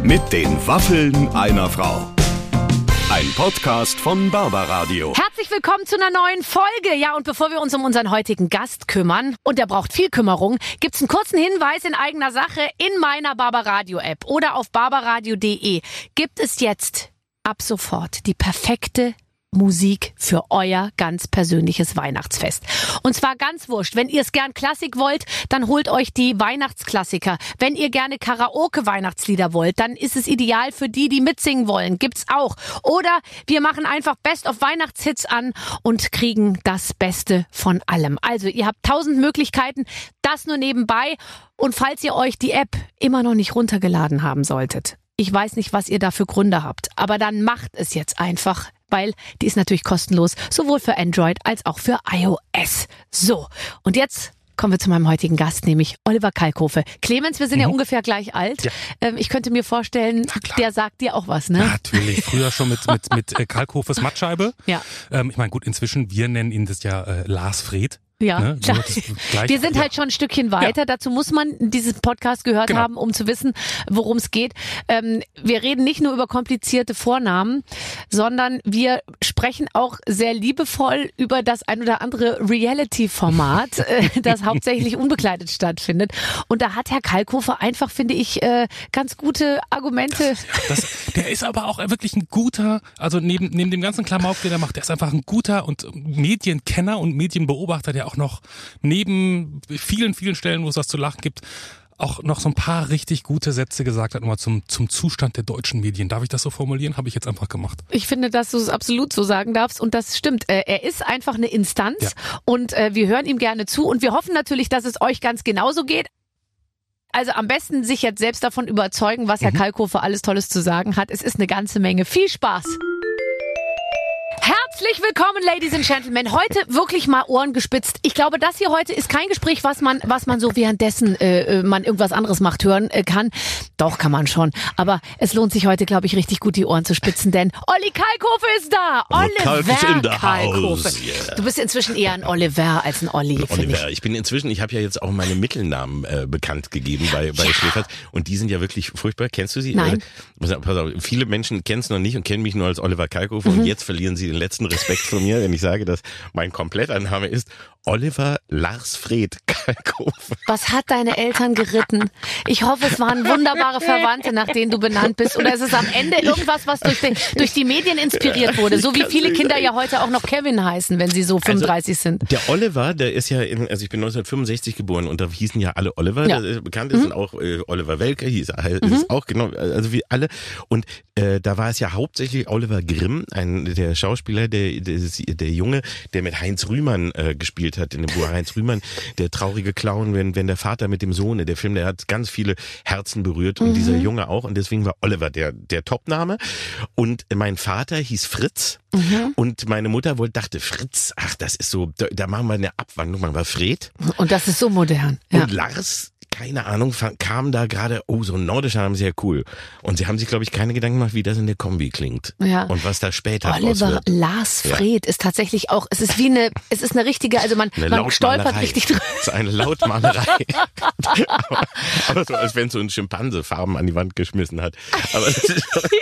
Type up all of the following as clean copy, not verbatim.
Mit den Waffeln einer Frau. Ein Podcast von Barbaradio. Herzlich willkommen zu einer neuen Folge. Ja, und bevor wir uns um unseren heutigen Gast kümmern, und der braucht viel Kümmerung, gibt's einen kurzen Hinweis in eigener Sache in meiner Barbaradio-App oder auf barbaradio.de. Gibt es jetzt ab sofort die perfekte Musik für euer ganz persönliches Weihnachtsfest. Und zwar ganz wurscht. Wenn ihr es gern Klassik wollt, dann holt euch die Weihnachtsklassiker. Wenn ihr gerne Karaoke-Weihnachtslieder wollt, dann ist es ideal für die, die mitsingen wollen. Gibt's auch. Oder wir machen einfach Best-of-Weihnachtshits an und kriegen das Beste von allem. Also ihr habt 1000 Möglichkeiten, das nur nebenbei. Und falls ihr euch die App immer noch nicht runtergeladen haben solltet, ich weiß nicht, was ihr da für Gründe habt, aber dann macht es jetzt einfach, weil die ist natürlich kostenlos, sowohl für Android als auch für iOS. So, und jetzt kommen wir zu meinem heutigen Gast, nämlich Oliver Kalkofe. Clemens, wir sind ja ungefähr gleich alt. Ja. Ich könnte mir vorstellen, der sagt dir auch was, ne? Natürlich, früher schon mit Kalkhofes Mattscheibe. Ja. Ich meine, gut, inzwischen, wir nennen ihn das ja Lars Fred. Ja, ne? klar. Wir sind halt schon ein Stückchen weiter. Ja. Dazu muss man diesen Podcast gehört haben, um zu wissen, worum es geht. Wir reden nicht nur über komplizierte Vornamen, sondern wir sprechen auch sehr liebevoll über das ein oder andere Reality-Format, das hauptsächlich unbekleidet stattfindet. Und da hat Herr Kalkofe einfach, finde ich, ganz gute Argumente. Der ist aber auch wirklich ein guter, also neben dem ganzen Klamauk, den er macht, der ist einfach ein guter und Medienkenner und Medienbeobachter, der auch noch neben vielen, vielen Stellen, wo es was zu lachen gibt, auch noch so ein paar richtig gute Sätze gesagt hat, nochmal zum Zustand der deutschen Medien. Darf ich das so formulieren? Habe ich jetzt einfach gemacht. Ich finde, dass du es absolut so sagen darfst und das stimmt. Er ist einfach eine Instanz und wir hören ihm gerne zu und wir hoffen natürlich, dass es euch ganz genauso geht. Also am besten sich jetzt selbst davon überzeugen, was Herr Kalkofe alles Tolles zu sagen hat. Es ist eine ganze Menge. Viel Spaß! Herzlich willkommen, Ladies and Gentlemen. Heute wirklich mal Ohren gespitzt. Ich glaube, das hier heute ist kein Gespräch, was man so währenddessen man irgendwas anderes macht, hören kann. Doch, kann man schon. Aber es lohnt sich heute, glaube ich, richtig gut die Ohren zu spitzen, denn Olli Kalkofe ist da. Oliver Kalkofe. Yeah. Du bist inzwischen eher ein Oliver als ein Olli. Oliver. Ich habe ja jetzt auch meine Mittelnamen bekannt gegeben bei Schläfers. Und die sind ja wirklich furchtbar. Kennst du sie? Nein. Pass auf, viele Menschen kennen es noch nicht und kennen mich nur als Oliver Kalkofe. Und jetzt verlieren sie den letzten Respekt von mir, wenn ich sage, dass mein kompletter Name ist Oliver Lars Fred Kalkofe. Was hat deine Eltern geritten? Ich hoffe, es waren wunderbare Verwandte, nach denen du benannt bist. Oder ist es am Ende irgendwas, was durch die Medien inspiriert wurde? So wie viele Kinder ja heute auch noch Kevin heißen, wenn sie so 35 sind. Der Oliver, der ist ja, ich bin 1965 geboren und da hießen ja alle Oliver. Ja. Bekannt ist und auch Oliver Welke hieß auch, genau, also wie alle. Und da war es ja hauptsächlich Oliver Grimm, der Schauspieler, der Junge, der mit Heinz Rühmann gespielt hat in dem Buch. Heinz Rühmann, der traurige Clown, wenn der Vater mit dem Sohn, der Film, der hat ganz viele Herzen berührt und dieser Junge auch und deswegen war Oliver der Topname und mein Vater hieß Fritz und meine Mutter dachte Fritz, ach das ist so, da machen wir eine Abwandlung, machen wir Fred. Und das ist so modern. Ja. Und Lars, keine Ahnung, kam da gerade, so ein nordischer Name, sehr cool. Und sie haben sich, glaube ich, keine Gedanken gemacht, wie das in der Kombi klingt. Ja. Und was da später raus wird. Oliver Lars Fred ist tatsächlich auch, es ist eine richtige, also man stolpert richtig drüber. Es ist eine Lautmalerei. aber so, als wenn so ein Schimpanse Farben an die Wand geschmissen hat. Aber das ist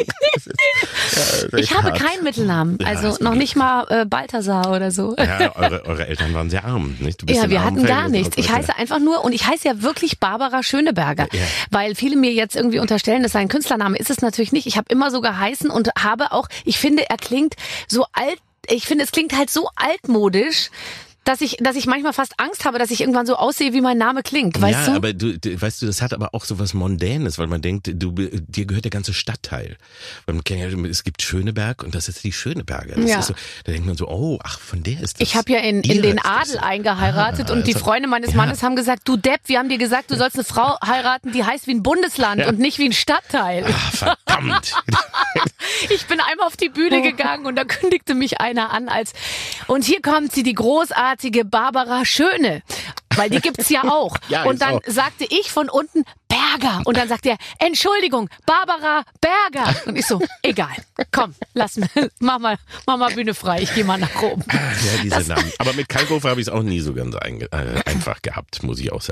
ich habe keinen Mittelnamen, also noch nicht mal Balthasar oder so. Ja, eure Eltern waren sehr arm, nicht? Du bist ja, wir hatten gar nichts. Ich heiße einfach nur, und ich heiße ja wirklich Barbara Schöneberger, weil viele mir jetzt irgendwie unterstellen, das sei ein Künstlername, ist es natürlich nicht. Ich habe immer so geheißen und habe auch, ich finde, er klingt so alt, ich finde, es klingt halt so altmodisch, dass ich manchmal fast Angst habe, dass ich irgendwann so aussehe, wie mein Name klingt, weißt du? Ja, aber weißt du, das hat aber auch so was Mondänes, weil man denkt, dir gehört der ganze Stadtteil. Weil man kennt ja, es gibt Schöneberg und das ist die Schöneberger. Das ist so, da denkt man so, von der ist das. Ich habe ja in den Adel eingeheiratet und die Freunde meines Mannes haben gesagt, du Depp, wir haben dir gesagt, du sollst eine Frau heiraten, die heißt wie ein Bundesland und nicht wie ein Stadtteil. Ach, verdammt. Ich bin einmal auf die Bühne gegangen und da kündigte mich einer an und hier kommt sie, die großartige Barbara Schöne. Weil die gibt's ja auch. Ja, und dann sagte ich von unten Berger. Und dann sagt er, Entschuldigung, Barbara Berger. Und ich so, egal. Komm, mach mal Bühne frei. Ich gehe mal nach oben. Ja, diese Namen. Aber mit Kalkofe habe ich es auch nie so ganz einfach gehabt, muss ich auch sagen.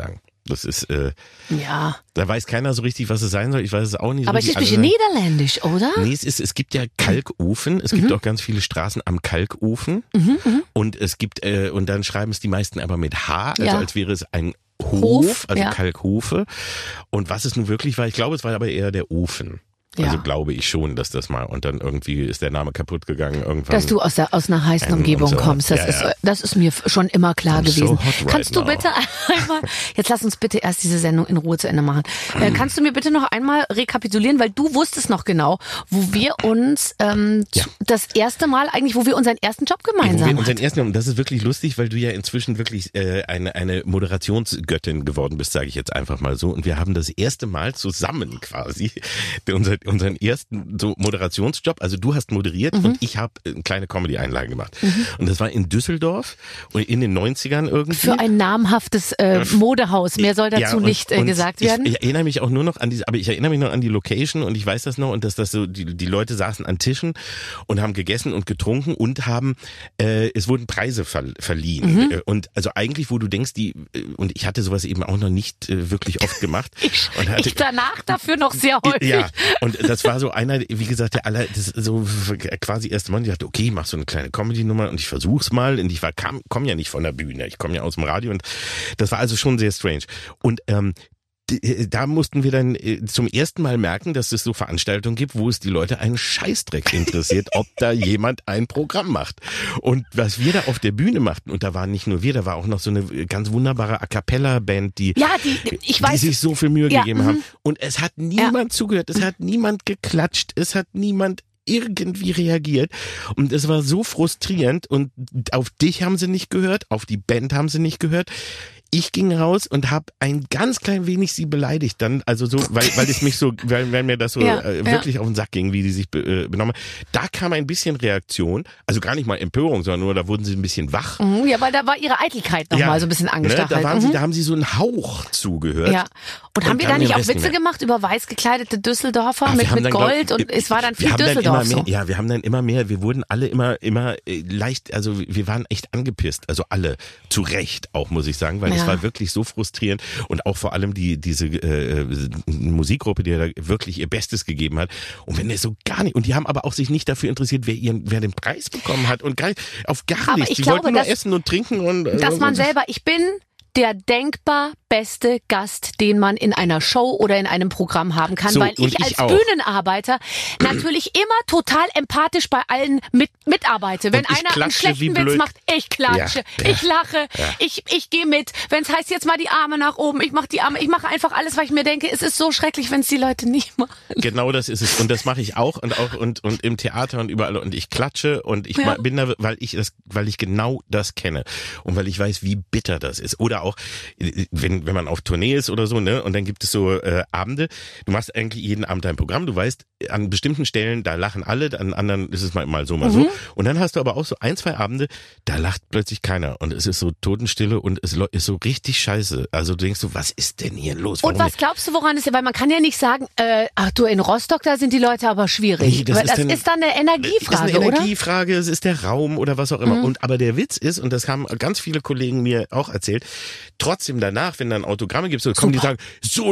Das ist, Ja. da weiß keiner so richtig, was es sein soll. Ich weiß es auch nicht. Aber so es ist ein bisschen niederländisch, oder? Nee, es gibt ja Kalkofen. Es gibt auch ganz viele Straßen am Kalkofen. Und es gibt, und dann schreiben es die meisten aber mit H, also als wäre es ein Hof, also Kalkhofe. Und was es nun wirklich war, ich glaube, es war aber eher der Ofen. Also glaube ich schon, dass das mal, und dann irgendwie ist der Name kaputt gegangen irgendwann. Dass du aus einer heißen Umgebung kommst, das ist mir schon immer klar gewesen. So kannst du bitte einmal, jetzt lass uns bitte erst diese Sendung in Ruhe zu Ende machen. Kannst du mir bitte noch einmal rekapitulieren, weil du wusstest noch genau, wo wir uns das erste Mal eigentlich, wo wir unseren ersten Job gemeinsam hatten. Und das ist wirklich lustig, weil du ja inzwischen wirklich eine Moderationsgöttin geworden bist, sage ich jetzt einfach mal so. Und wir haben das erste Mal zusammen quasi unseren ersten so Moderationsjob, also du hast moderiert und ich habe eine kleine Comedy-Einlage gemacht. Und das war in Düsseldorf und in den 90ern irgendwie. Für ein namhaftes Modehaus, mehr soll dazu nicht gesagt werden. Ich erinnere mich auch nur noch an ich erinnere mich noch an die Location und ich weiß das noch und dass das so, die Leute saßen an Tischen und haben gegessen und getrunken und haben, es wurden Preise verliehen. Und also eigentlich, wo du denkst, und ich hatte sowas eben auch noch nicht wirklich oft gemacht. Ich danach dafür noch sehr häufig. Ja, und das war so einer, wie gesagt, das so quasi erste Mal, ich dachte, okay, ich mach so eine kleine Comedy-Nummer und ich versuch's mal. Und ich komme ja nicht von der Bühne, ich komme ja aus dem Radio und das war also schon sehr strange. Und da mussten wir dann zum ersten Mal merken, dass es so Veranstaltungen gibt, wo es die Leute einen Scheißdreck interessiert, ob da jemand ein Programm macht. Und was wir da auf der Bühne machten, und da waren nicht nur wir, da war auch noch so eine ganz wunderbare A-Cappella-Band, die sich so viel Mühe gegeben haben. Und es hat niemand zugehört, es hat niemand geklatscht, es hat niemand irgendwie reagiert und es war so frustrierend und auf dich haben sie nicht gehört, auf die Band haben sie nicht gehört. Ich ging raus und habe ein ganz klein wenig sie beleidigt dann, also so, weil es mich so, weil mir das so wirklich auf den Sack ging, wie die sich benommen haben. Da kam ein bisschen Reaktion, also gar nicht mal Empörung, sondern nur, da wurden sie ein bisschen wach. Ja, weil da war ihre Eitelkeit nochmal so ein bisschen angestachelt. Ne, da haben sie so einen Hauch zugehört. Ja. Und haben wir da nicht auch Witze gemacht über weiß gekleidete Düsseldorfer mit Gold und es war dann viel Düsseldorf so? Ja, wir haben dann immer mehr, wir wurden alle immer leicht, also wir waren echt angepisst, also alle, zu Recht auch, muss ich sagen, weil es war wirklich so frustrierend und auch vor allem diese Musikgruppe, die da wirklich ihr Bestes gegeben hat. Und wenn es so gar nicht, und die haben aber auch sich nicht dafür interessiert, wer den Preis bekommen hat und gar nichts. Die wollten nur essen und trinken und dass man selber, ich bin der denkbar beste Gast, den man in einer Show oder in einem Programm haben kann, weil ich als Bühnenarbeiter natürlich immer total empathisch bei allen mitarbeite. Wenn einer einen schlechten Witz macht, ich klatsche, ich lache, ich gehe mit. Wenn es heißt, jetzt mal die Arme nach oben, ich mache die Arme, ich mache einfach alles, weil ich mir denke, es ist so schrecklich, wenn es die Leute nicht machen. Genau das ist es. Und das mache ich auch und im Theater und überall. Und ich klatsche und ich bin da, weil ich genau das kenne und weil ich weiß, wie bitter das ist. Oder auch, wenn man auf Tournee ist oder so, ne, und dann gibt es so Abende, du machst eigentlich jeden Abend dein Programm, du weißt, an bestimmten Stellen, da lachen alle, an anderen ist es mal so, mal so. Und dann hast du aber auch so 1, 2 Abende, da lacht plötzlich keiner und es ist so Totenstille und es ist so richtig scheiße. Also du denkst so, was ist denn hier los? Warum und was glaubst du, woran ist weil man kann ja nicht sagen, ach du, in Rostock, da sind die Leute aber schwierig. Nee, das ist dann eine Energiefrage, ist eine Energiefrage, es ist der Raum oder was auch immer. Aber der Witz ist, und das haben ganz viele Kollegen mir auch erzählt, trotzdem danach, wenn dann Autogramme gibt, so kommen die sagen,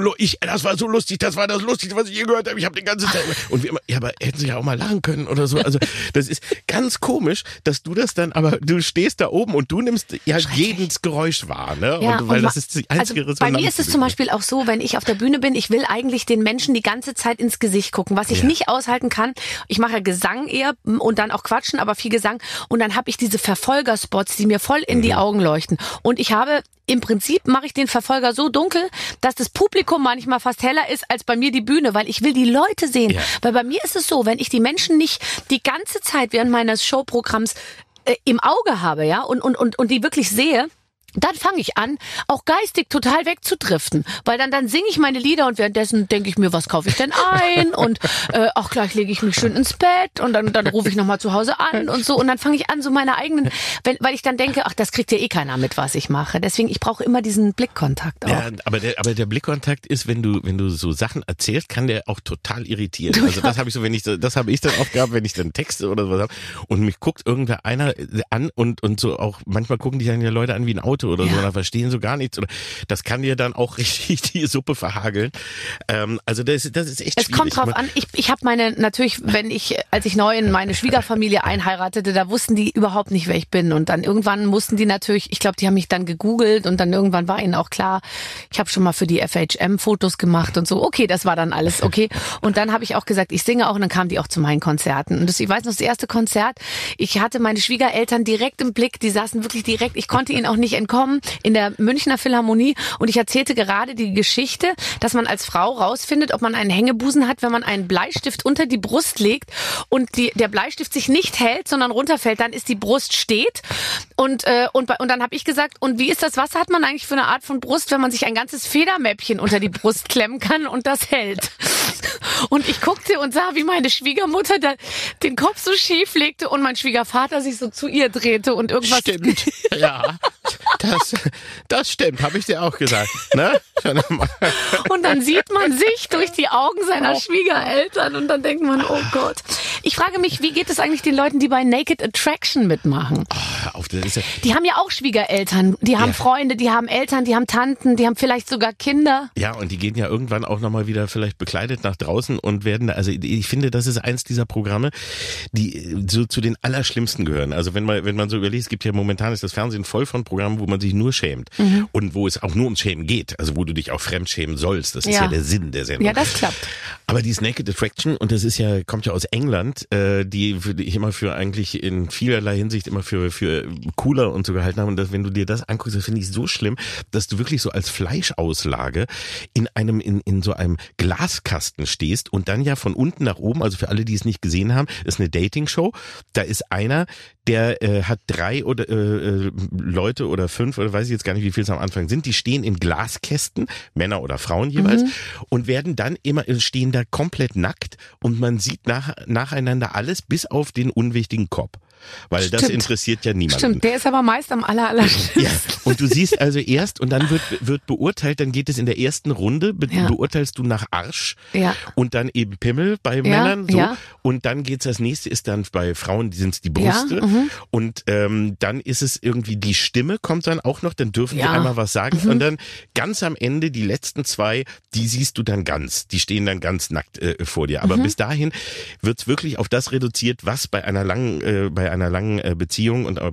das war so lustig, das war das Lustigste, was ich je gehört habe, ich habe den ganzen Tag, und wir immer, ja, aber hätten sie ja auch mal lachen können oder so, also das ist ganz komisch, dass du das dann, aber du stehst da oben und du nimmst ja jedes Geräusch wahr, ne, weil das ist die einzige Resonanz. Bei mir ist es zum Beispiel auch so, wenn ich auf der Bühne bin, ich will eigentlich den Menschen die ganze Zeit ins Gesicht gucken, was ich nicht aushalten kann. Ich mache ja Gesang eher und dann auch Quatschen, aber viel Gesang und dann habe ich diese Verfolgerspots, die mir voll in die Augen leuchten und ich habe im Prinzip mache ich den Verfolger so dunkel, dass das Publikum manchmal fast heller ist als bei mir die Bühne, weil ich will die Leute sehen. Ja. Weil bei mir ist es so, wenn ich die Menschen nicht die ganze Zeit während meines Showprogramms im Auge habe, ja, und die wirklich sehe, dann fange ich an, auch geistig total wegzudriften, weil dann singe ich meine Lieder und währenddessen denke ich mir, was kaufe ich denn ein und auch gleich lege ich mich schön ins Bett und dann rufe ich nochmal zu Hause an und so und dann fange ich an, so meine eigenen, weil ich dann denke, ach, das kriegt ja eh keiner mit, was ich mache. Deswegen, ich brauche immer diesen Blickkontakt auch. Ja, aber der Blickkontakt ist, wenn du so Sachen erzählst, kann der auch total irritieren. Also das habe ich so, das habe ich dann oft gehabt, wenn ich dann Texte oder sowas habe und mich guckt einer an und so auch, manchmal gucken die dann ja Leute an wie ein Auto Worte oder so, da verstehen so gar nichts. Oder das kann dir dann auch richtig die Suppe verhageln. Also das ist echt schwierig. Es kommt drauf an. Ich habe natürlich, als ich neu in meine Schwiegerfamilie einheiratete, da wussten die überhaupt nicht, wer ich bin. Und dann irgendwann mussten die natürlich, ich glaube, die haben mich dann gegoogelt und dann irgendwann war ihnen auch klar, ich habe schon mal für die FHM Fotos gemacht und so. Okay, das war dann alles okay. Und dann habe ich auch gesagt, ich singe auch und dann kamen die auch zu meinen Konzerten. Und ich weiß noch, das erste Konzert, ich hatte meine Schwiegereltern direkt im Blick, die saßen wirklich direkt, ich konnte ihnen auch nicht entkommen, in der Münchner Philharmonie und ich erzählte gerade die Geschichte, dass man als Frau rausfindet, ob man einen Hängebusen hat, wenn man einen Bleistift unter die Brust legt und der Bleistift sich nicht hält, sondern runterfällt, dann ist die Brust steht und dann habe ich gesagt, und wie ist das, was hat man eigentlich für eine Art von Brust, wenn man sich ein ganzes Federmäppchen unter die Brust klemmen kann und das hält? Und ich guckte und sah, wie meine Schwiegermutter den Kopf so schief legte und mein Schwiegervater sich so zu ihr drehte und irgendwas... Stimmt, ja, das stimmt, habe ich dir auch gesagt. Ne? Und dann sieht man sich durch die Augen seiner Schwiegereltern und dann denkt man, oh Gott. Ich frage mich, wie geht es eigentlich den Leuten, die bei Naked Attraction mitmachen? Die haben ja auch Schwiegereltern, die haben Freunde, die haben Eltern, die haben Tanten, die haben vielleicht sogar Kinder. Ja, und die gehen ja irgendwann auch nochmal wieder vielleicht bekleidet nach draußen und werden, also ich finde, das ist eins dieser Programme, die so zu den Allerschlimmsten gehören. Also wenn man so überlegt, es gibt ja momentan ist das Fernsehen voll von Programmen, wo man sich nur schämt und wo es auch nur ums Schämen geht, also wo du dich auch fremd schämen sollst. Das ist ja der Sinn der Sendung. Ja, das klappt. Aber die Naked Attraction, und das kommt ja aus England, die ich immer für eigentlich in vielerlei Hinsicht immer für cooler und so gehalten habe. Und dass, wenn du dir das anguckst, das finde ich so schlimm, dass du wirklich so als Fleischauslage in so einem Glaskasten stehst und dann ja von unten nach oben, also für alle, die es nicht gesehen haben, ist eine Dating-Show. Da ist einer, der hat 3 oder Leute oder 5 oder weiß ich jetzt gar nicht, wie viel es am Anfang sind, die stehen in Glaskästen, Männer oder Frauen jeweils, und werden dann stehen da komplett nackt und man sieht nacheinander alles bis auf den unwichtigen Kopf. Weil das interessiert ja niemanden. Stimmt, der ist aber meist am allerschlimmsten. Ja, und du siehst also erst und dann wird beurteilt, dann geht es in der ersten Runde, beurteilst du nach Arsch und dann eben Pimmel bei Männern so und dann geht's, das nächste ist dann bei Frauen, die sind's die Brüste und dann ist es irgendwie die Stimme kommt dann auch noch, dann dürfen die einmal was sagen und dann ganz am Ende die letzten 2, die siehst du dann die stehen dann ganz nackt vor dir, aber bis dahin wird's wirklich auf das reduziert, was bei einer langen Beziehung und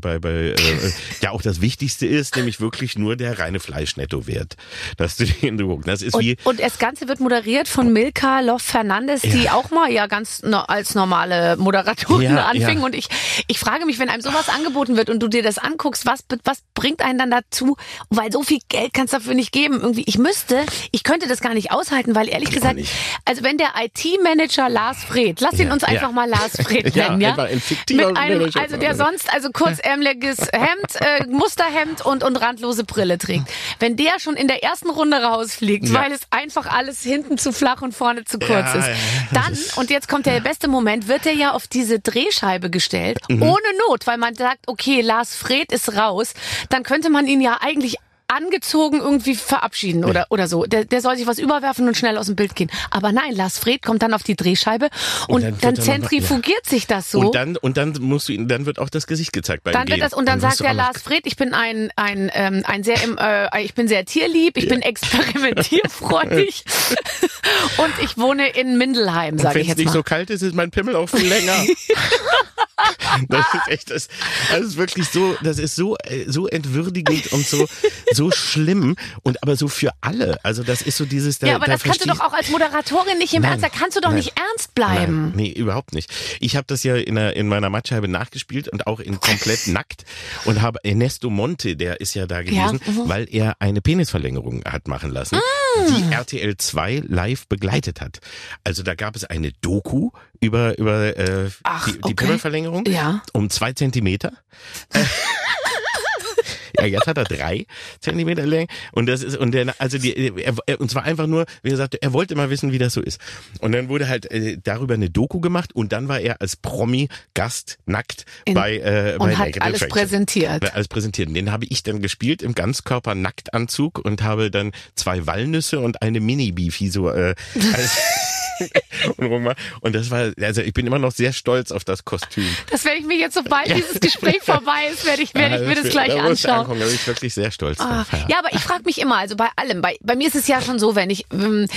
ja auch das Wichtigste ist, nämlich wirklich nur der reine Fleischnettowert, dass du den guckst. Das ist und das Ganze wird moderiert von Milka Love Fernandes, die auch mal ganz als normale Moderatorin anfing und ich frage mich, wenn einem sowas angeboten wird und du dir das anguckst, was bringt einen dann dazu, weil so viel Geld kannst du dafür nicht geben. Irgendwie, ich könnte das gar nicht aushalten, weil ehrlich gesagt, also wenn der IT-Manager Lars Fred, lass ihn uns einfach mal Lars Fred nennen, mit einem, also der sonst kurzärmeliges Hemd, Musterhemd und randlose Brille trägt. Wenn der schon in der ersten Runde rausfliegt, weil es einfach alles hinten zu flach und vorne zu kurz ist, dann, und jetzt kommt der beste Moment, wird er ja auf diese Drehscheibe gestellt, ohne Not, weil man sagt, okay, Lars Fred ist raus, dann könnte man ihn ja eigentlich angezogen irgendwie verabschieden oder so. Der soll sich was überwerfen und schnell aus dem Bild gehen. Aber nein, Lars Fred kommt dann auf die Drehscheibe und dann zentrifugiert sich das so. Und dann dann wird auch das Gesicht gezeigt beim Gehen. Und dann sagt der Lars Fred, ich bin ich bin sehr tierlieb, ich bin experimentierfreudig und ich wohne in Mindelheim, sage ich jetzt mal. Wenn es nicht so kalt ist mein Pimmel auch viel länger. Das ist echt, das ist wirklich so, das ist so entwürdigend und so schlimm und aber so für alle. Also das ist so dieses. Aber das kannst du doch auch als Moderatorin nicht im Ernst. Da kannst du doch nicht ernst bleiben. Nee, überhaupt nicht. Ich habe das ja in meiner Mattscheibe nachgespielt und auch in komplett nackt und habe Ernesto Monte, der ist ja da gewesen, weil er eine Penisverlängerung hat machen lassen, die RTL 2 live begleitet hat. Also da gab es eine Doku über die Pimmelverlängerung um 2 Zentimeter. Ja, jetzt hat er 3 Zentimeter Länge und das ist und zwar einfach nur, wie gesagt, er wollte mal wissen, wie das so ist. Und dann wurde halt darüber eine Doku gemacht und dann war er als Promi-Gast nackt bei und hat Naked alles präsentiert. Alles präsentiert. Den habe ich dann gespielt im Ganzkörper-Nacktanzug und habe dann 2 Walnüsse und eine Mini-Beefy so und rummache. Und das war, also ich bin immer noch sehr stolz auf das Kostüm. Das werde ich mir jetzt, sobald dieses Gespräch vorbei ist, werde ich mir das gleich anschauen. Da bin ich wirklich sehr stolz drauf. Ja, aber ich frage mich immer, also bei allem, bei mir ist es ja schon so, wenn ich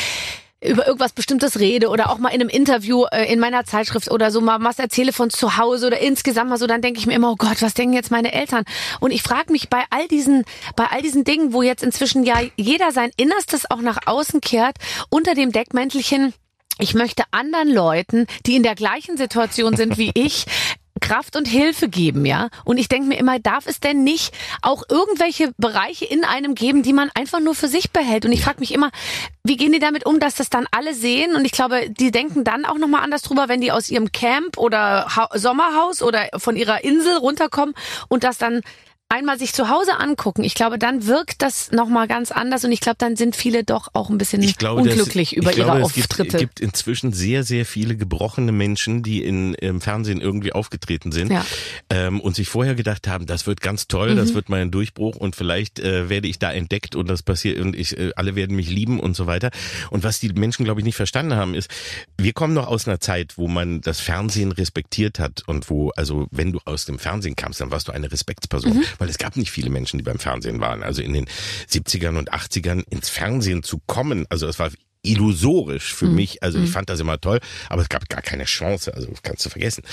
über irgendwas Bestimmtes rede oder auch mal in einem Interview in meiner Zeitschrift oder so mal was erzähle von zu Hause oder insgesamt mal so, dann denke ich mir immer, oh Gott, was denken jetzt meine Eltern? Und ich frage mich bei all diesen Dingen, wo jetzt inzwischen ja jeder sein Innerstes auch nach außen kehrt, unter dem Deckmäntelchen, ich möchte anderen Leuten, die in der gleichen Situation sind wie ich, Kraft und Hilfe geben, ja. Und ich denke mir immer, darf es denn nicht auch irgendwelche Bereiche in einem geben, die man einfach nur für sich behält? Und ich frage mich immer, wie gehen die damit um, dass das dann alle sehen? Und ich glaube, die denken dann auch nochmal anders drüber, wenn die aus ihrem Camp oder Sommerhaus oder von ihrer Insel runterkommen und das dann einmal sich zu Hause angucken. Ich glaube, dann wirkt das nochmal ganz anders und ich glaube, dann sind viele doch auch ein bisschen unglücklich über ihre Auftritte. Es gibt inzwischen sehr, sehr viele gebrochene Menschen, die im Fernsehen irgendwie aufgetreten sind und sich vorher gedacht haben, das wird ganz toll, das wird mein Durchbruch und vielleicht werde ich da entdeckt und das passiert und alle werden mich lieben und so weiter. Und was die Menschen, glaube ich, nicht verstanden haben, ist, wir kommen noch aus einer Zeit, wo man das Fernsehen respektiert hat und wo, also wenn du aus dem Fernsehen kamst, dann warst du eine Respektsperson. Weil es gab nicht viele Menschen, die beim Fernsehen waren. Also in den 70ern und 80ern ins Fernsehen zu kommen, also es war illusorisch für mich. Also ich fand das immer toll, aber es gab gar keine Chance. Also kannst du vergessen.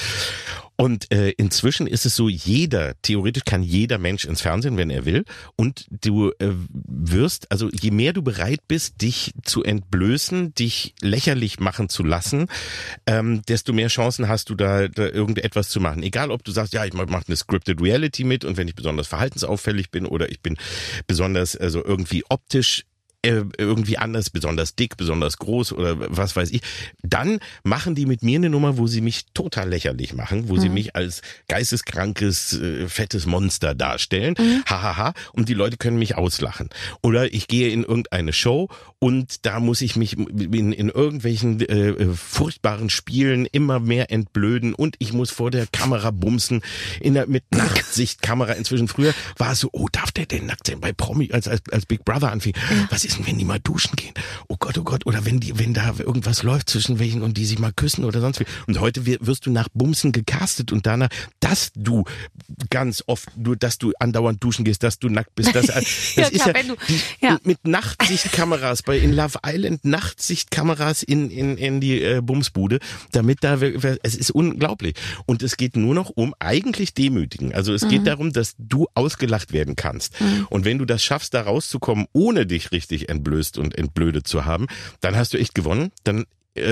Und inzwischen ist es so, theoretisch kann jeder Mensch ins Fernsehen, wenn er will. Und du wirst, also je mehr du bereit bist, dich zu entblößen, dich lächerlich machen zu lassen, desto mehr Chancen hast du da irgendetwas zu machen. Egal, ob du sagst, ja, ich mache eine Scripted Reality mit und wenn ich besonders verhaltensauffällig bin oder ich bin besonders, also irgendwie optisch irgendwie anders, besonders dick, besonders groß oder was weiß ich, dann machen die mit mir eine Nummer, wo sie mich total lächerlich machen, wo sie mich als geisteskrankes, fettes Monster darstellen, hahaha, und die Leute können mich auslachen. Oder ich gehe in irgendeine Show und da muss ich mich in irgendwelchen furchtbaren Spielen immer mehr entblöden und ich muss vor der Kamera bumsen, mit Nachtsichtkamera. Inzwischen, früher war es so, oh, darf der denn nackt sein? Bei Promi, als Big Brother anfing, was ist denn, wenn die mal duschen gehen? Oh Gott, oder wenn da irgendwas läuft zwischen welchen und die sich mal küssen oder sonst wie. Und heute wirst du nach Bumsen gecastet und danach, dass du ganz oft, dass du andauernd duschen gehst, dass du nackt bist. Das ist mit Nachtsichtkameras, in Love Island Nachtsichtkameras in die Bumsbude, damit es ist unglaublich. Und es geht nur noch um eigentlich Demütigen. Also es geht darum, dass du ausgelacht werden kannst. Und wenn du das schaffst, da rauszukommen, ohne dich richtig entblößt und entblödet zu haben, dann hast du echt gewonnen. Dann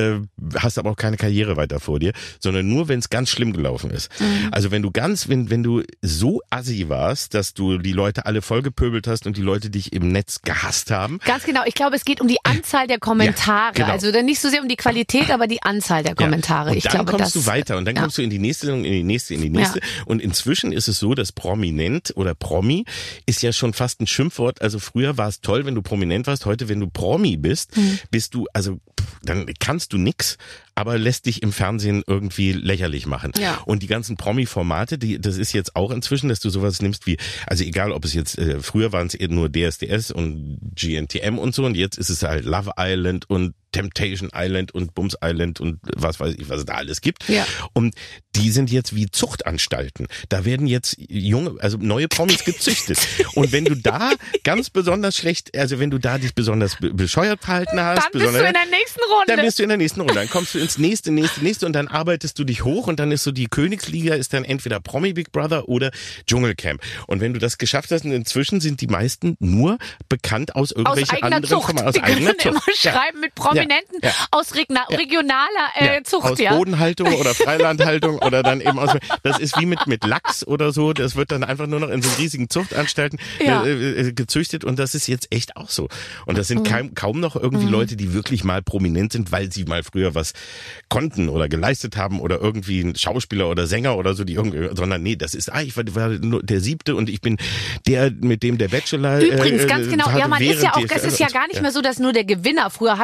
hast aber auch keine Karriere weiter vor dir, sondern nur, wenn es ganz schlimm gelaufen ist. Also wenn du so assi warst, dass du die Leute alle vollgepöbelt hast und die Leute dich im Netz gehasst haben. Ganz genau. Ich glaube, es geht um die Anzahl der Kommentare. Ja, genau. Also nicht so sehr um die Qualität, aber die Anzahl der Kommentare. Und dann kommst du weiter und dann kommst du in die nächste Sendung, in die nächste. Ja. Und inzwischen ist es so, dass Prominent oder Promi ist ja schon fast ein Schimpfwort. Also früher war es toll, wenn du prominent warst. Heute, wenn du Promi bist, bist du, also dann kannst du nix, aber lässt dich im Fernsehen irgendwie lächerlich machen. Ja. Und die ganzen Promi-Formate, das ist jetzt auch inzwischen, dass du sowas nimmst wie, also egal, ob es jetzt, früher waren es eher nur DSDS und GNTM und so, und jetzt ist es halt Love Island und Temptation Island und Bums Island und was weiß ich, was es da alles gibt. Ja. Und die sind jetzt wie Zuchtanstalten. Da werden jetzt neue Promis gezüchtet. Und wenn du da ganz besonders schlecht, also wenn du da dich besonders bescheuert verhalten hast, dann bist du in der nächsten Runde. Dann bist du in der nächsten Runde. Dann kommst du ins nächste und dann arbeitest du dich hoch und dann ist so die Königsliga ist dann entweder Promi Big Brother oder Dschungelcamp. Und wenn du das geschafft hast, und inzwischen sind die meisten nur bekannt aus irgendwelchen anderen Zucht. Aus eigener Zucht. Immer schreiben mit Prominenten aus regionaler Zucht. Aus Bodenhaltung oder Freilandhaltung oder dann eben aus, das ist wie mit Lachs oder so, das wird dann einfach nur noch in so riesigen Zuchtanstalten gezüchtet und das ist jetzt echt auch so. Und das sind kaum noch irgendwie Leute, die wirklich mal prominent sind, weil sie mal früher was konnten oder geleistet haben oder irgendwie ein Schauspieler oder Sänger oder so, sondern nee, das ist, ich war nur der 7. und ich bin der, mit dem der Bachelor. Übrigens, ganz genau, man ist ja auch, es ist ja gar nicht mehr so, dass nur der Gewinner, früher hat man über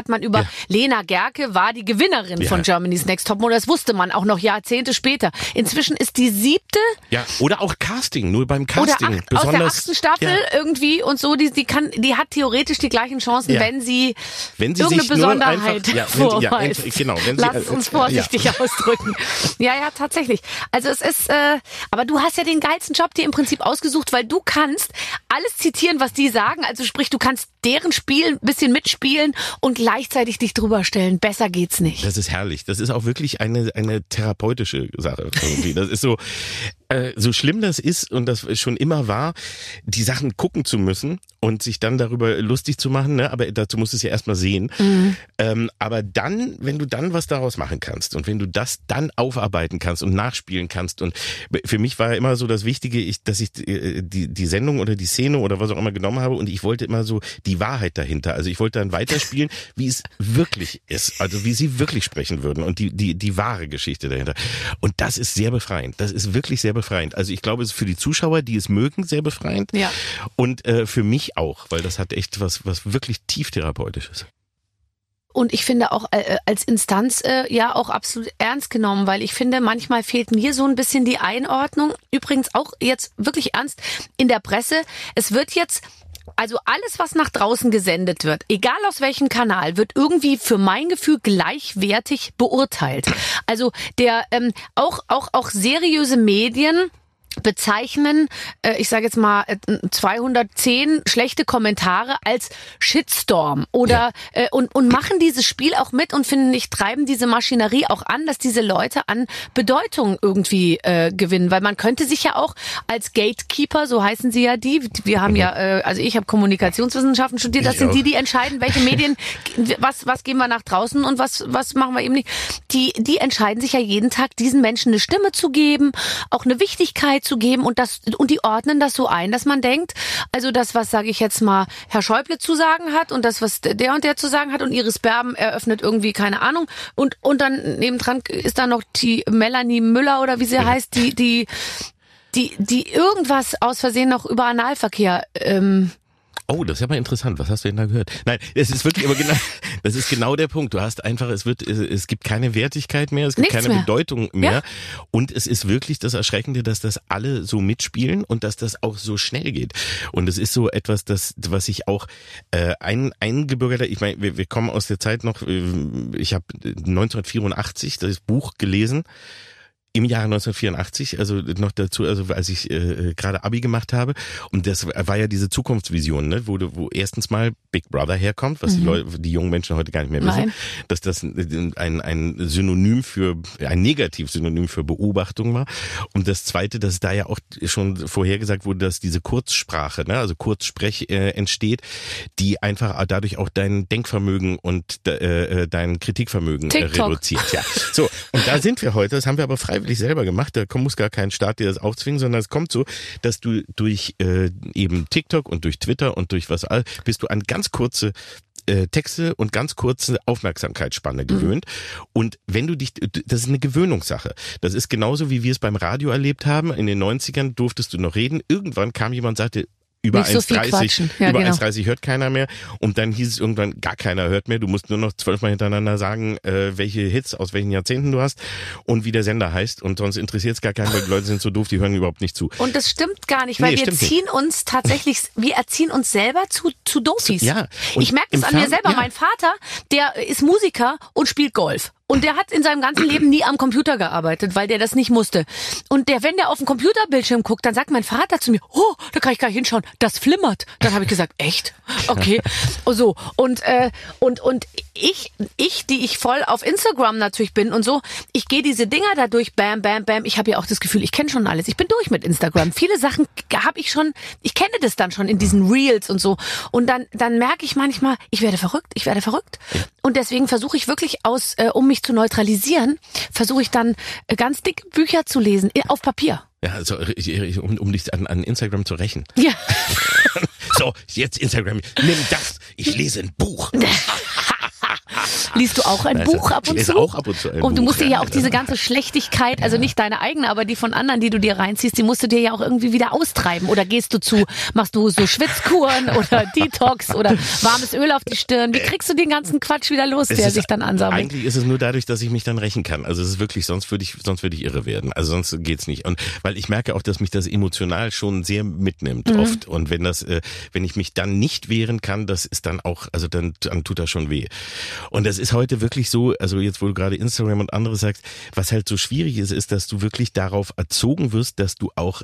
Aber Lena Gerke war die Gewinnerin von Germany's Next Topmodel. Das wusste man auch noch Jahrzehnte später. Inzwischen ist die 7. Ja, oder auch Casting, nur beim Casting. Oder aus der 8. Staffel irgendwie und so. Die hat theoretisch die gleichen Chancen, wenn sie irgendeine Besonderheit vorweist. Lass uns vorsichtig ausdrücken. Ja, tatsächlich. Also es ist, aber du hast ja den geilsten Job dir im Prinzip ausgesucht, weil du kannst alles zitieren, was die sagen. Also sprich, du kannst deren Spiel ein bisschen mitspielen und gleichzeitig dich drüber stellen. Besser geht's nicht. Das ist herrlich. Das ist auch wirklich eine therapeutische Sache irgendwie. Das ist so schlimm das ist und das schon immer war, die Sachen gucken zu müssen und sich dann darüber lustig zu machen, ne? Aber dazu musst du es ja erstmal sehen. Aber dann, wenn du dann was daraus machen kannst und wenn du das dann aufarbeiten kannst und nachspielen kannst und für mich war immer so das Wichtige, dass ich die Sendung oder die Szene oder was auch immer genommen habe und ich wollte immer so die Wahrheit dahinter. Also ich wollte dann weiterspielen, wie es wirklich ist, also wie sie wirklich sprechen würden und die wahre Geschichte dahinter. Und das ist sehr befreiend. Das ist wirklich sehr befreiend. Also ich glaube, es ist für die Zuschauer, die es mögen, sehr befreiend. Ja. Und für mich auch, weil das hat echt was wirklich tief Therapeutisches. Und ich finde auch als Instanz auch absolut ernst genommen, weil ich finde, manchmal fehlt mir so ein bisschen die Einordnung. Übrigens auch jetzt wirklich ernst in der Presse. Es wird jetzt also alles, was nach draußen gesendet wird, egal aus welchem Kanal, wird irgendwie für mein Gefühl gleichwertig beurteilt. Also auch seriöse Medien bezeichnen, ich sage jetzt mal 210 schlechte Kommentare als Shitstorm oder und machen dieses Spiel auch mit und finde ich, treiben diese Maschinerie auch an, dass diese Leute an Bedeutung irgendwie gewinnen, weil man könnte sich ja auch als Gatekeeper, so heißen sie ja wir haben also ich habe Kommunikationswissenschaften studiert, das sind die entscheiden, welche Medien, was geben wir nach draußen und was machen wir eben nicht. Die entscheiden sich ja jeden Tag, diesen Menschen eine Stimme zu geben, auch eine Wichtigkeit zu geben und die ordnen das so ein, dass man denkt, also das, was, sage ich jetzt mal, Herr Schäuble zu sagen hat und das, was der und der zu sagen hat und Iris Berben eröffnet irgendwie, keine Ahnung, und dann nebendran ist da noch die Melanie Müller oder wie sie heißt, die irgendwas aus Versehen noch über Analverkehr Oh, das ist ja mal interessant. Was hast du denn da gehört? Nein, es ist wirklich, aber genau, das ist genau der Punkt. Du hast einfach, es gibt keine Wertigkeit mehr, es gibt keine Bedeutung mehr. Ja. Und es ist wirklich das Erschreckende, dass das alle so mitspielen und dass das auch so schnell geht. Und es ist so etwas, was ich auch eingebürgert habe. Ich meine, wir kommen aus der Zeit noch, ich habe 1984 das Buch gelesen. Im Jahre 1984, also noch dazu, also als ich gerade Abi gemacht habe, und das war ja diese Zukunftsvision, ne, wo erstens mal Big Brother herkommt, was die jungen Menschen heute gar nicht mehr wissen, dass das ein Synonym ein Negativ-Synonym für Beobachtung war, und das Zweite, dass da ja auch schon vorhergesagt wurde, dass diese Kurzsprache, ne, also Kurzsprech entsteht, die einfach dadurch auch dein Denkvermögen und dein Kritikvermögen reduziert. Ja, so, und da sind wir heute, das haben wir aber freiwillig selber gemacht, da muss gar kein Staat dir das aufzwingen, sondern es kommt so, dass du durch eben TikTok und durch Twitter und durch was all, bist du an ganz kurze Texte und ganz kurze Aufmerksamkeitsspanne gewöhnt. Und wenn du dich, das ist eine Gewöhnungssache. Das ist genauso, wie wir es beim Radio erlebt haben. In den 90ern durftest du noch reden. Irgendwann kam jemand und sagte, über 1,30 hört keiner mehr. Und dann hieß es irgendwann, gar keiner hört mehr. Du musst nur noch 12 Mal hintereinander sagen, welche Hits aus welchen Jahrzehnten du hast und wie der Sender heißt. Und sonst interessiert es gar keinen, weil die Leute sind so doof, die hören überhaupt nicht zu. Und das stimmt gar nicht, weil wir erziehen uns selber zu Doofies. Ja, ich merke das an mir selber. Ja. Mein Vater, der ist Musiker und spielt Golf. Und der hat in seinem ganzen Leben nie am Computer gearbeitet, weil der das nicht musste. Und wenn der auf den Computerbildschirm guckt, dann sagt mein Vater zu mir, oh, da kann ich gar nicht hinschauen, das flimmert. Dann habe ich gesagt, echt? Okay. So. Und ich, die ich voll auf Instagram natürlich bin und so, ich gehe diese Dinger da durch, bam, bam, bam. Ich habe ja auch das Gefühl, ich kenne schon alles. Ich bin durch mit Instagram. Viele Sachen habe ich schon, ich kenne das dann schon in diesen Reels und so. Und dann merke ich manchmal, ich werde verrückt. Und deswegen versuche ich wirklich um mich zu neutralisieren, versuche ich dann ganz dicke Bücher zu lesen, auf Papier. Ja, also um dich an Instagram zu rächen. Ja. So, jetzt Instagram, nimm das, ich lese ein Buch. Liest du auch ein Buch ab und zu? Ich lese auch ab und zu ein Buch. Und du musst dir ja auch diese ganze Schlechtigkeit, also nicht deine eigene, aber die von anderen, die du dir reinziehst, die musst du dir ja auch irgendwie wieder austreiben. Oder machst du so Schwitzkuren oder Detox oder warmes Öl auf die Stirn? Wie kriegst du den ganzen Quatsch wieder los, der sich dann ansammelt? Eigentlich ist es nur dadurch, dass ich mich dann rächen kann. Also es ist wirklich, sonst würde ich irre werden. Also sonst geht's nicht. Und weil ich merke auch, dass mich das emotional schon sehr mitnimmt oft. Und wenn ich mich dann nicht wehren kann, das ist dann auch, also dann tut das schon weh. Und das ist heute wirklich so, also jetzt, wo du gerade Instagram und andere sagst, was halt so schwierig ist, dass du wirklich darauf erzogen wirst, dass du auch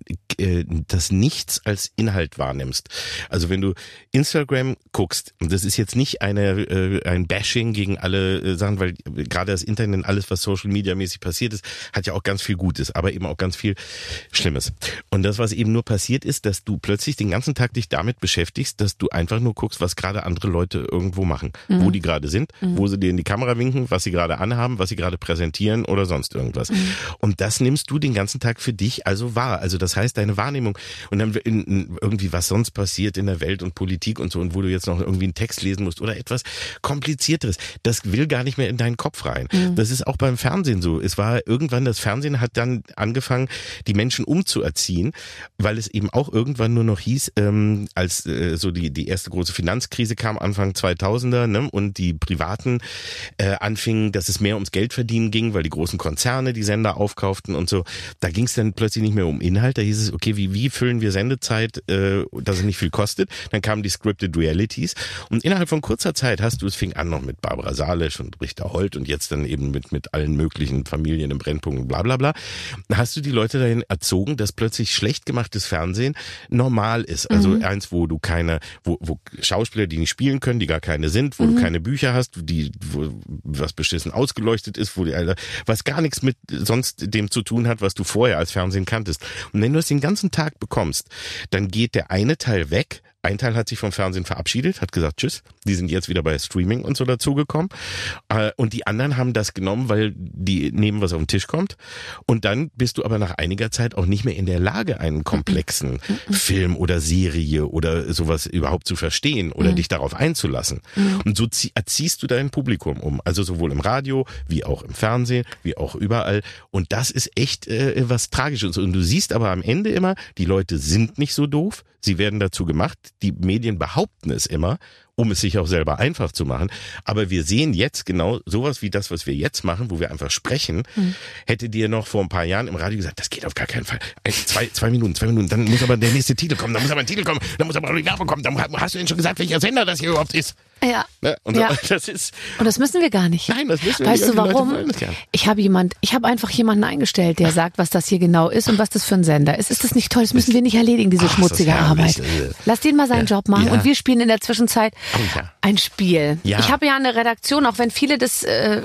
das Nichts als Inhalt wahrnimmst. Also wenn du Instagram guckst, und das ist jetzt nicht ein Bashing gegen alle Sachen, weil gerade das Internet, alles, was Social Media mäßig passiert ist, hat ja auch ganz viel Gutes, aber eben auch ganz viel Schlimmes. Und das, was eben nur passiert ist, dass du plötzlich den ganzen Tag dich damit beschäftigst, dass du einfach nur guckst, was gerade andere Leute irgendwo machen, wo die gerade sind, wo sie dir in die Kamera winken, was sie gerade anhaben, was sie gerade präsentieren oder sonst irgendwas. Und das nimmst du den ganzen Tag für dich also wahr. Also das heißt, deine Wahrnehmung und dann irgendwie, was sonst passiert in der Welt und Politik und so, und wo du jetzt noch irgendwie einen Text lesen musst oder etwas Komplizierteres, das will gar nicht mehr in deinen Kopf rein. Das ist auch beim Fernsehen so. Es war irgendwann, das Fernsehen hat dann angefangen, die Menschen umzuerziehen, weil es eben auch irgendwann nur noch hieß, als so die erste große Finanzkrise kam, Anfang 2000er, ne, und die Privaten anfingen, dass es mehr ums Geldverdienen ging, weil die großen Konzerne die Sender aufkauften und so. Da ging es dann plötzlich nicht mehr um Inhalt, da hieß es, okay, wie füllen wir Sendezeit, dass es nicht viel kostet. Dann kamen die Scripted Realities und innerhalb von kurzer Zeit es fing an noch mit Barbara Salisch und Richter Holt und jetzt dann eben mit allen möglichen Familien im Brennpunkt und bla bla bla. Hast du die Leute dahin erzogen, dass plötzlich schlecht gemachtes Fernsehen normal ist. Also eins, wo du wo Schauspieler, die nicht spielen können, die gar keine sind, wo du keine Bücher hast, wo was beschissen ausgeleuchtet ist, was gar nichts mit sonst dem zu tun hat, was du vorher als Fernsehen kanntest. Und wenn du es den ganzen Tag bekommst, dann geht der eine Teil weg. Ein Teil hat sich vom Fernsehen verabschiedet, hat gesagt, tschüss, die sind jetzt wieder bei Streaming und so dazugekommen. Und die anderen haben das genommen, weil die nehmen, was auf den Tisch kommt. Und dann bist du aber nach einiger Zeit auch nicht mehr in der Lage, einen komplexen Film oder Serie oder sowas überhaupt zu verstehen oder dich darauf einzulassen. Und so erziehst du dein Publikum um. Also sowohl im Radio, wie auch im Fernsehen, wie auch überall. Und das ist echt was Tragisches. Und du siehst aber am Ende immer, die Leute sind nicht so doof. Sie werden dazu gemacht. Die Medien behaupten es immer, um es sich auch selber einfach zu machen. Aber wir sehen jetzt genau sowas wie das, was wir jetzt machen, wo wir einfach sprechen. Hätte dir noch vor ein paar Jahren im Radio gesagt, das geht auf gar keinen Fall. Zwei Minuten, dann muss aber der nächste Titel kommen, dann muss aber ein Titel kommen, dann muss aber die Werbung kommen, dann hast du denn schon gesagt, welcher Sender das hier überhaupt ist? Ja. Ne? Und ja. Und das müssen wir gar nicht. Nein, das müssen wir nicht. Weißt du warum? Ich habe einfach jemanden eingestellt, der sagt, was das hier genau ist und was das für ein Sender ist. Ist das nicht toll? Das müssen wir nicht erledigen, diese schmutzige Arbeit. Lass den mal seinen Job machen und wir spielen in der Zwischenzeit ein Spiel. Ja. Ich habe ja eine Redaktion, auch wenn viele das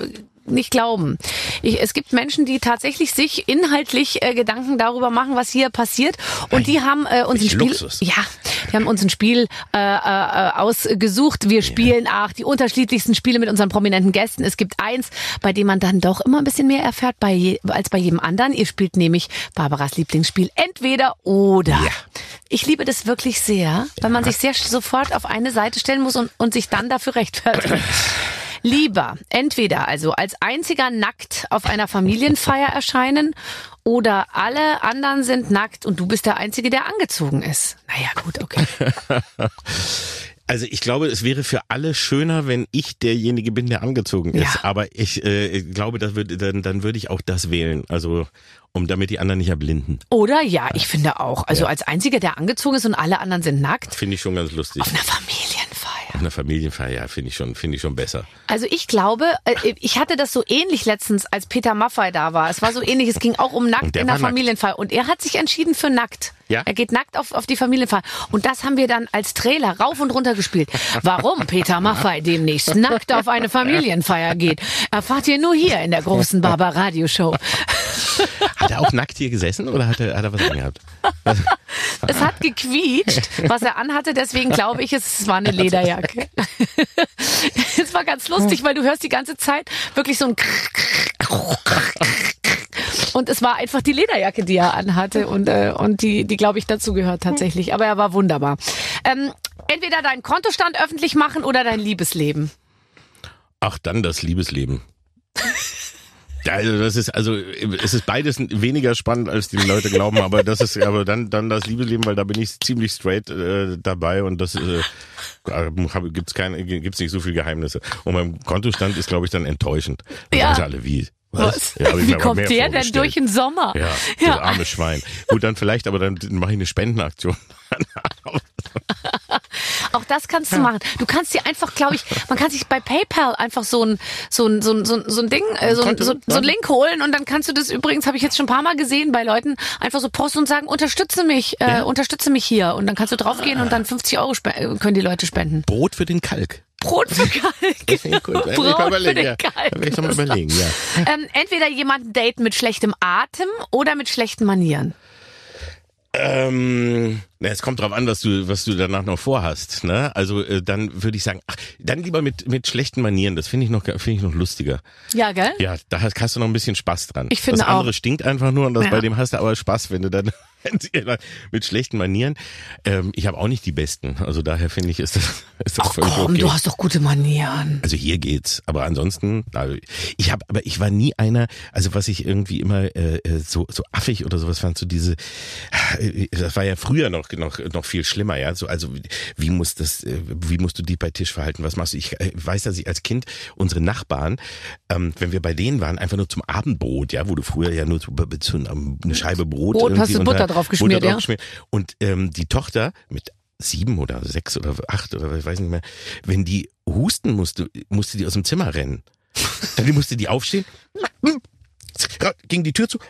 nicht glauben. Es gibt Menschen, die tatsächlich sich inhaltlich Gedanken darüber machen, was hier passiert. Und die haben uns ein Spiel, die haben uns ein Spiel ausgesucht. Wir spielen die unterschiedlichsten Spiele mit unseren prominenten Gästen. Es gibt eins, bei dem man dann doch immer ein bisschen mehr erfährt als bei jedem anderen. Ihr spielt nämlich Barbaras Lieblingsspiel Entweder oder. Ja. Ich liebe das wirklich sehr, weil man sich sehr sofort auf eine Seite stellen muss und sich dann dafür rechtfertigt. Lieber entweder also als einziger nackt auf einer Familienfeier erscheinen oder alle anderen sind nackt und du bist der Einzige, der angezogen ist. Naja, gut, okay. Also ich glaube, es wäre für alle schöner, wenn ich derjenige bin, der angezogen ist. Ja. Aber ich glaube, dann würde ich auch das wählen. Also damit die anderen nicht erblinden. Oder? Ja, ich finde auch. Also als Einziger, der angezogen ist und alle anderen sind nackt. Finde ich schon ganz lustig. Auf einer Familienfeier. Auf einer Familienfeier, ja, finde ich schon besser. Also ich glaube, ich hatte das so ähnlich letztens, als Peter Maffay da war. Es war so ähnlich, es ging auch um nackt in der Familienfeier. Und er hat sich entschieden für nackt. Ja? Er geht nackt auf die Familienfeier. Und das haben wir dann als Trailer rauf und runter gespielt. Warum Peter Maffay demnächst nackt auf eine Familienfeier geht, erfahrt ihr nur hier in der großen Barbar-Radio-Show. Hat er auch nackt hier gesessen oder hat er was angehabt? Es hat gequietscht, was er anhatte, deswegen glaube ich, es war eine Lederjacke. Es war ganz lustig, weil du hörst die ganze Zeit wirklich so ein und es war einfach die Lederjacke, die er anhatte und die glaube ich dazu gehört tatsächlich. Aber er war wunderbar. Entweder deinen Kontostand öffentlich machen oder dein Liebesleben. Ach, dann das Liebesleben. Ja, also es ist beides weniger spannend, als die Leute glauben, aber dann das Liebesleben, weil da bin ich ziemlich straight dabei und das gibt's nicht so viel Geheimnisse. Und mein Kontostand ist, glaube ich, dann enttäuschend. Ja. Alle wie. Was? Ja, wie kommt der denn durch den Sommer? Ja, das arme Schwein. Gut, dann vielleicht, aber dann mache ich eine Spendenaktion. Auch das kannst du machen. Du kannst dir einfach, glaube ich, man kann sich bei PayPal einfach so ein Ding, so ein Link holen und dann kannst du das übrigens, habe ich jetzt schon ein paar Mal gesehen bei Leuten, einfach so posten und sagen, unterstütze mich hier und dann kannst du draufgehen und dann 50 € können die Leute spenden. Brot für den Kalk. Brot für Kalk. Das finde ich gut. Brot für den Kalk. Will ich doch mal überlegen, ja. Entweder jemanden daten mit schlechtem Atem oder mit schlechten Manieren. Es kommt drauf an, was du danach noch vorhast, ne? Also dann würde ich sagen, dann lieber mit schlechten Manieren. Das finde ich noch lustiger. Ja, gell? Ja, da hast du noch ein bisschen Spaß dran. Ich finde das andere auch. Stinkt einfach nur und bei dem hast du aber Spaß, wenn du dann mit schlechten Manieren. Ich habe auch nicht die besten, also daher finde ich, ist das völlig okay. Du hast doch gute Manieren. Also hier geht's, aber ansonsten, ich war nie einer, also was ich irgendwie immer so affig oder sowas fand, so diese, das war ja früher noch viel schlimmer, ja, so, also wie musst du dich bei Tisch verhalten, was machst du? Ich weiß, dass ich als Kind unsere Nachbarn, wenn wir bei denen waren, einfach nur zum Abendbrot, ja, wo du früher ja nur so eine Scheibe Brot hast du Butter drauf geschmiert, ja. Und die Tochter mit 7 oder 6 oder 8 oder ich weiß nicht mehr, wenn die husten musste die aus dem Zimmer rennen. Dann musste die aufstehen, ging die Tür zu.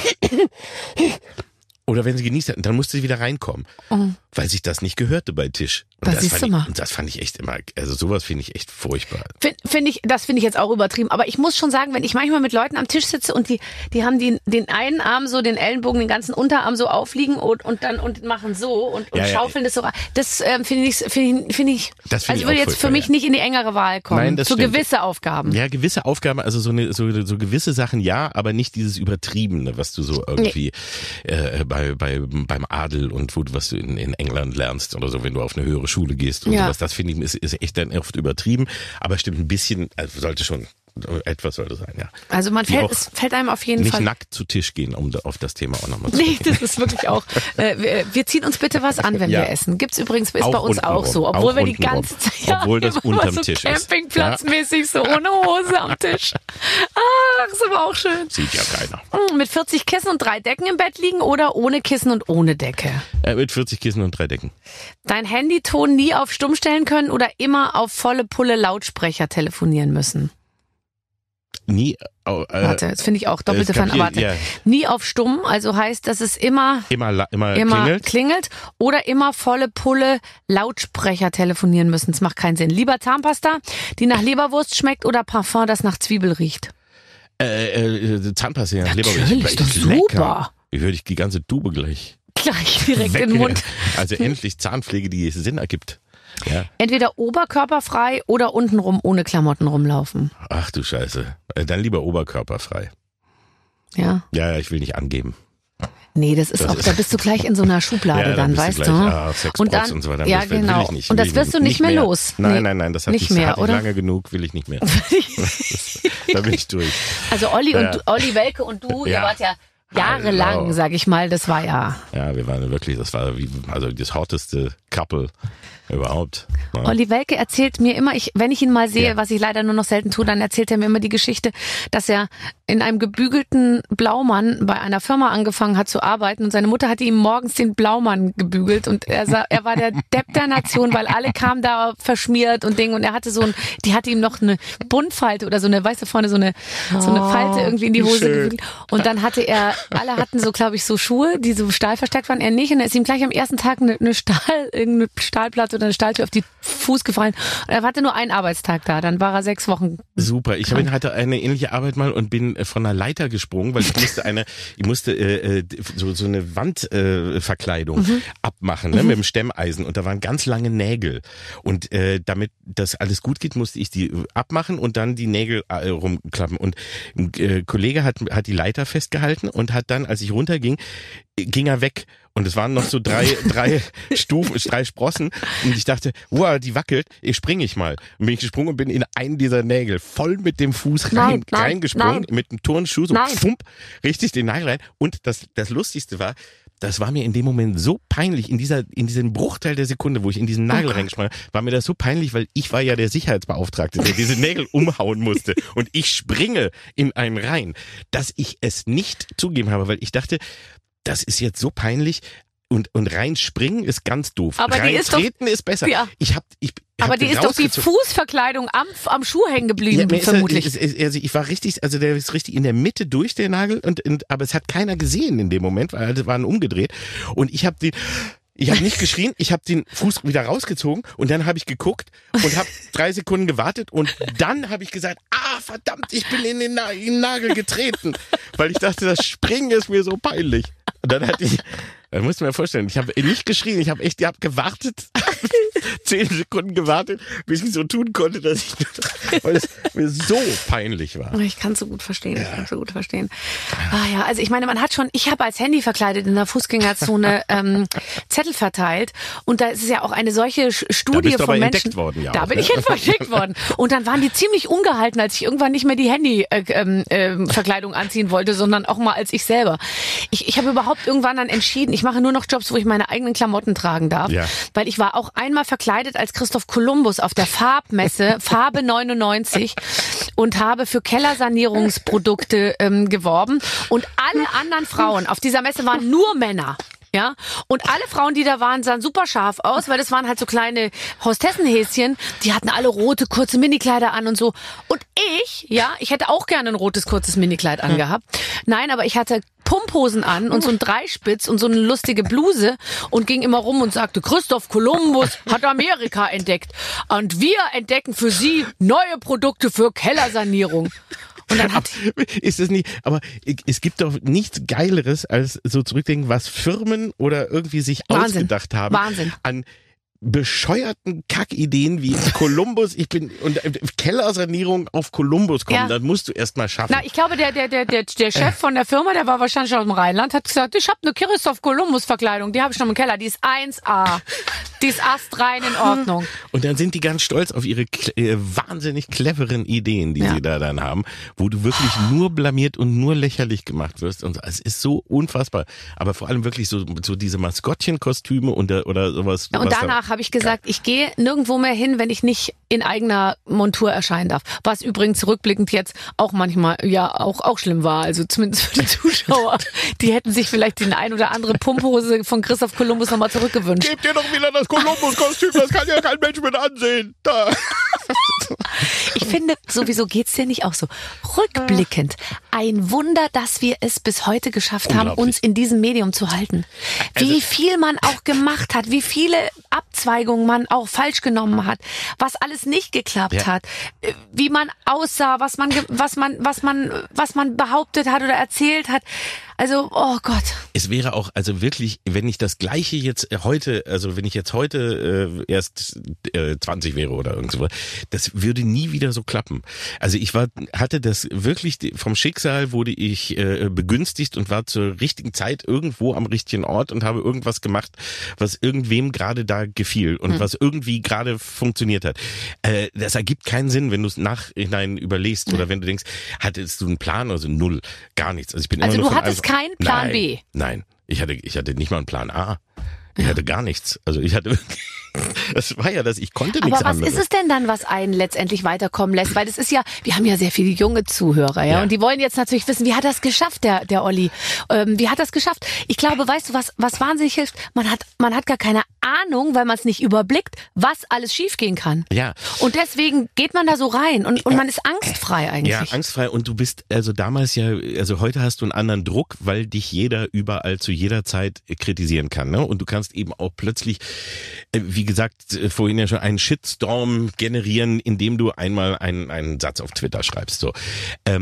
Oder wenn sie genießt hatten, dann musste sie wieder reinkommen, weil sich das nicht gehörte bei Tisch. Und das fand ich echt immer, also sowas finde ich echt furchtbar. Das finde ich jetzt auch übertrieben. Aber ich muss schon sagen, wenn ich manchmal mit Leuten am Tisch sitze und die haben den einen Arm so, den Ellenbogen, den ganzen Unterarm so aufliegen und machen so und schaufeln das so. Das finde ich. Also würde jetzt für mich nicht in die engere Wahl kommen. Nein, das so stimmt. Gewisse Aufgaben. Ja, gewisse Aufgaben, also so gewisse Sachen ja, aber nicht dieses Übertriebene, was du so irgendwie beim Adel und was du in England lernst oder so, wenn du auf eine höhere Schule gehst und sowas. Das finde ich ist echt dann oft übertrieben, aber stimmt ein bisschen, also etwas sollte sein, ja. Also es fällt einem auf jeden Fall. Nicht nackt zu Tisch gehen, um auf das Thema auch nochmal zu sprechen. Nee, das ist wirklich auch. Wir ziehen uns bitte was an, wenn wir essen. Gibt's übrigens, ist bei uns auch so. Obwohl wir die ganze Zeit, obwohl das unterm so Tisch ist. Campingplatzmäßig so ohne Hose am Tisch. Ach, ist aber auch schön. Sieht ja keiner. Mit 40 Kissen und 3 Decken im Bett liegen oder ohne Kissen und ohne Decke? Mit 40 Kissen und 3 Decken. Dein Handyton nie auf stumm stellen können oder immer auf volle Pulle Lautsprecher telefonieren müssen? Nie. Warte, das finde ich auch doppelte Warte. Ja. Nie auf stumm, also heißt, dass es immer klingelt oder immer volle Pulle Lautsprecher telefonieren müssen. Das macht keinen Sinn. Lieber Zahnpasta, die nach Leberwurst schmeckt oder Parfum, das nach Zwiebel riecht? Zahnpasta, ja, Leberwurst. Das ist super. Wie würde ich die ganze Tube gleich direkt in den Mund. Also endlich Zahnpflege, die Sinn ergibt. Ja. Entweder oberkörperfrei oder untenrum ohne Klamotten rumlaufen. Ach du Scheiße. Dann lieber oberkörperfrei. Ja? Ja, ich will nicht angeben. Nee, da bist du gleich in so einer Schublade dann, weißt du? Und dann, und so weiter. Ja, genau. Will ich nicht, und das wirst du nicht mehr los. Nein, das hatte ich lange genug, will ich nicht mehr. Da bin ich durch. Also Olli Welke und du, ihr wart ja jahrelang, sag ich mal, das war ja. Ja, wir waren wirklich, das war das hotteste Couple überhaupt. Ja. Olli Welke erzählt mir immer, wenn ich ihn mal sehe, was ich leider nur noch selten tue, dann erzählt er mir immer die Geschichte, dass er in einem gebügelten Blaumann bei einer Firma angefangen hat zu arbeiten und seine Mutter hatte ihm morgens den Blaumann gebügelt und er war der Depp der Nation, weil alle kamen da verschmiert und Ding und er hatte die hatte ihm noch eine Buntfalte oder so eine, weißt du, vorne so eine Falte irgendwie in die Hose gebügelt und dann alle hatten so, glaube ich, so Schuhe, die so stahlverstärkt waren, er nicht und er ist ihm gleich am ersten Tag irgendeine Stahlplatte oder eine Stahltür auf die Fuß gefallen und er hatte nur einen Arbeitstag da, dann war er 6 Wochen. Super, ich hatte eine ähnliche Arbeit mal und bin von einer Leiter gesprungen, weil ich musste so eine Wandverkleidung abmachen, ne, mit dem Stemmeisen und da waren ganz lange Nägel und damit das alles gut geht, musste ich die abmachen und dann die Nägel rumklappen und ein Kollege hat die Leiter festgehalten und hat dann, als ich runterging, ging er weg Und es waren noch so drei Stufen, 3 Sprossen. Und ich dachte, wow, die wackelt, springe ich mal. Und bin ich gesprungen und bin in einen dieser Nägel voll mit dem Fuß reingesprungen, mit dem Turnschuh, so pfump, richtig den Nagel rein. Und das Lustigste war, das war mir in dem Moment so peinlich, in diesem Bruchteil der Sekunde, wo ich in diesen Nagel reingesprungen habe, war mir das so peinlich, weil ich war ja der Sicherheitsbeauftragte, der diese Nägel umhauen musste. Und ich springe in einen rein, dass ich es nicht zugeben habe, weil ich dachte, das ist jetzt so peinlich. Und reinspringen ist ganz doof. Aber reintreten ist besser. Ja. Aber die ist doch die Fußverkleidung am Schuh hängen geblieben, vermutlich. Also ich war richtig, also der ist richtig in der Mitte durch, der Nagel, aber es hat keiner gesehen in dem Moment, weil alle waren umgedreht. Und ich habe nicht geschrien, ich habe den Fuß wieder rausgezogen und dann habe ich geguckt und habe 3 Sekunden gewartet und dann habe ich gesagt, verdammt, ich bin in den Nagel getreten, weil ich dachte, das Springen ist mir so peinlich. Und dann musst du mir vorstellen, ich habe nicht geschrien, ich habe gewartet, 10 Sekunden gewartet, bis ich so tun konnte, weil es mir so peinlich war. Ich kann es so gut verstehen, also ich meine, ich habe als Handy verkleidet in der Fußgängerzone Zettel verteilt und da ist es ja auch eine solche Studie da bist von Menschen. Entdeckt worden, ja. Da auch, bin ich entdeckt worden. Und dann waren die ziemlich ungehalten, als ich irgendwann nicht mehr die Handy-Verkleidung anziehen wollte, sondern auch mal als ich selber. Ich habe überhaupt irgendwann dann entschieden, ich mache nur noch Jobs, wo ich meine eigenen Klamotten tragen darf, weil ich war auch einmal verkleidet als Christoph Kolumbus auf der Farbmesse, Farbe 99 und habe für Kellersanierungsprodukte geworben und alle anderen Frauen auf dieser Messe waren nur Männer. Ja, und alle Frauen, die da waren, sahen super scharf aus, weil das waren halt so kleine Hostessenhäschen, die hatten alle rote, kurze Minikleider an und so. Und ich hätte auch gerne ein rotes, kurzes Minikleid angehabt. Nein, aber ich hatte Pumphosen an und so ein Dreispitz und so eine lustige Bluse und ging immer rum und sagte, Christoph Kolumbus hat Amerika entdeckt und wir entdecken für Sie neue Produkte für Kellersanierung. Und dann ist es nicht, aber es gibt doch nichts Geileres, als so zurückdenken, was Firmen oder irgendwie sich ausgedacht haben. Wahnsinn. An bescheuerten Kackideen wie Kolumbus, Kellersanierung auf Kolumbus kommen, das musst du erst mal schaffen. Na, ich glaube, der Chef von der Firma, der war wahrscheinlich aus dem Rheinland, hat gesagt, ich habe eine Christoph Kolumbus Verkleidung, die habe ich noch im Keller, die ist 1A. Die ist astrein in Ordnung. Und dann sind die ganz stolz auf ihre wahnsinnig cleveren Ideen, die sie da dann haben, wo du wirklich nur blamiert und nur lächerlich gemacht wirst. Und es ist so unfassbar. Aber vor allem wirklich so diese Maskottchenkostüme oder sowas. Und danach habe ich gesagt, ich gehe nirgendwo mehr hin, wenn ich nicht in eigener Montur erscheinen darf. Was übrigens rückblickend jetzt auch manchmal auch schlimm war. Also zumindest für die Zuschauer. Die hätten sich vielleicht die ein oder andere Pumphose von Christoph Kolumbus nochmal zurückgewünscht. Gebt ihr doch wieder das Kolumbus-Kostüm, das kann ja kein Mensch mit ansehen. Da. Ich finde, sowieso geht's dir nicht auch so. Rückblickend, ein Wunder, dass wir es bis heute geschafft haben, uns in diesem Medium zu halten. Wie viel man auch gemacht hat, wie viele Abzweigungen man auch falsch genommen hat, was alles nicht geklappt hat, wie man aussah, was man behauptet hat oder erzählt hat. Also, oh Gott. Es wäre auch, also wirklich, wenn ich das Gleiche jetzt heute, also wenn ich jetzt heute erst 20 wäre oder irgendwas, das würde nie wieder so klappen. Also ich hatte das wirklich, vom Schicksal wurde ich begünstigt und war zur richtigen Zeit irgendwo am richtigen Ort und habe irgendwas gemacht, was irgendwem gerade da gefiel und was irgendwie gerade funktioniert hat. Das ergibt keinen Sinn, wenn du es nachhinein überlegst oder wenn du denkst, hattest du einen Plan? Also null, gar nichts. Also ich bin immer nur von kein Plan B? Nein, ich hatte nicht mal einen Plan A. Ich hatte gar nichts. Also ich hatte das war ja das, ich konnte nichts anderes. Aber was ist es denn dann, was einen letztendlich weiterkommen lässt? Weil das ist ja, wir haben ja sehr viele junge Zuhörer, ja, und die wollen jetzt natürlich wissen, wie hat das geschafft, der Olli? Wie hat das geschafft? Ich glaube, weißt du, was wahnsinnig hilft? Man hat gar keine Ahnung, weil man es nicht überblickt, was alles schiefgehen kann. Ja. Und deswegen geht man da so rein und man ist angstfrei eigentlich. Ja, angstfrei, und du bist also damals also heute hast du einen anderen Druck, weil dich jeder überall zu jeder Zeit kritisieren kann, ne? Und du kannst eben auch plötzlich, wie gesagt, vorhin ja schon einen Shitstorm generieren, indem du einmal einen Satz auf Twitter schreibst, so.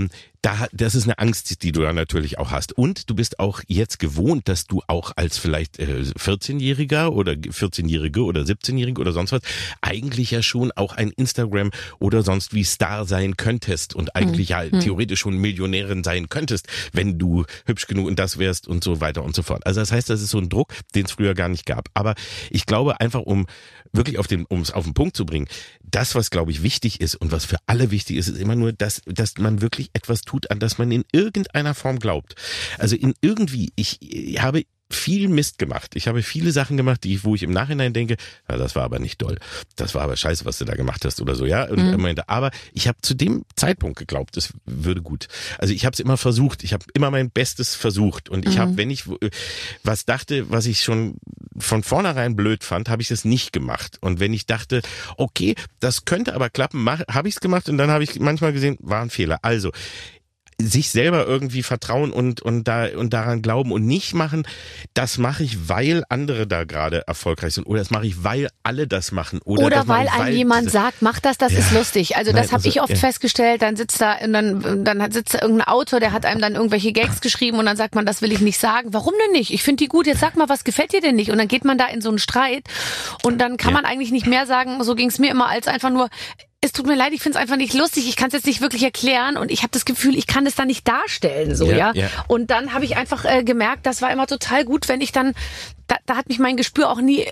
das ist eine Angst, die du da natürlich auch hast. Und du bist auch jetzt gewohnt, dass du auch als vielleicht 14-Jähriger oder 14-Jährige oder 17-Jährige oder sonst was eigentlich ja schon auch ein Instagram oder sonst wie Star sein könntest und eigentlich ja theoretisch schon Millionärin sein könntest, wenn du hübsch genug und das wärst und so weiter und so fort. Also das heißt, das ist so ein Druck, den es früher gar nicht gab. Aber ich glaube einfach, um wirklich um es auf den Punkt zu bringen, das, was glaube ich wichtig ist und was für alle wichtig ist, ist immer nur, dass man wirklich etwas tut, an das man in irgendeiner Form glaubt. Also ich habe viel Mist gemacht. Ich habe viele Sachen gemacht, wo ich im Nachhinein denke, ja, das war aber nicht doll. Das war aber scheiße, was du da gemacht hast oder so, ja. Und aber ich habe zu dem Zeitpunkt geglaubt, es würde gut. Also ich habe es immer versucht. Ich habe immer mein Bestes versucht. Und ich habe, wenn ich was dachte, was ich schon von vornherein blöd fand, habe ich das nicht gemacht. Und wenn ich dachte, okay, das könnte aber klappen, habe ich es gemacht. Und dann habe ich manchmal gesehen, war ein Fehler. Also sich selber irgendwie vertrauen und daran glauben und nicht machen, das mache ich, weil andere da gerade erfolgreich sind oder das mache ich, weil alle das machen oder weil einem jemand sagt, mach das ist lustig. Also das habe ich oft festgestellt, dann sitzt da irgendein Autor, der hat einem dann irgendwelche Gags geschrieben und dann sagt man, das will ich nicht sagen. Warum denn nicht? Ich finde die gut, jetzt sag mal, was gefällt dir denn nicht? Und dann geht man da in so einen Streit und dann kann man eigentlich nicht mehr sagen, so ging es mir immer, als einfach nur, es tut mir leid, ich finde es einfach nicht lustig, ich kann es jetzt nicht wirklich erklären und ich habe das Gefühl, ich kann das dann nicht darstellen, so, ja. Und dann habe ich einfach gemerkt, das war immer total gut, wenn ich dann, da hat mich mein Gespür auch nie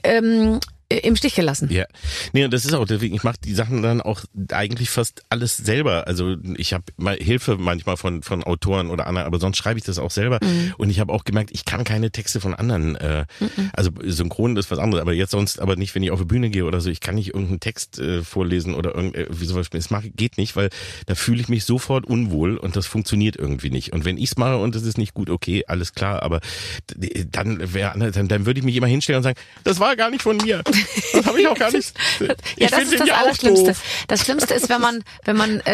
im Stich gelassen. Ja, nee, und das ist auch deswegen, ich mache die Sachen dann auch eigentlich fast alles selber. Also ich habe mal Hilfe manchmal von Autoren oder anderen, aber sonst schreibe ich das auch selber. Und ich habe auch gemerkt, ich kann keine Texte von anderen. Also synchron ist was anderes, aber jetzt sonst aber nicht, wenn ich auf die Bühne gehe oder so. Ich kann nicht irgendeinen Text vorlesen oder wie sowas. Das geht nicht, weil da fühle ich mich sofort unwohl und das funktioniert irgendwie nicht. Und wenn ich's mache und es ist nicht gut, okay, alles klar, aber dann würde ich mich immer hinstellen und sagen, das war gar nicht von mir. Das habe ich auch gar nicht. Ja, das ist das Allerschlimmste. Das Schlimmste ist, wenn man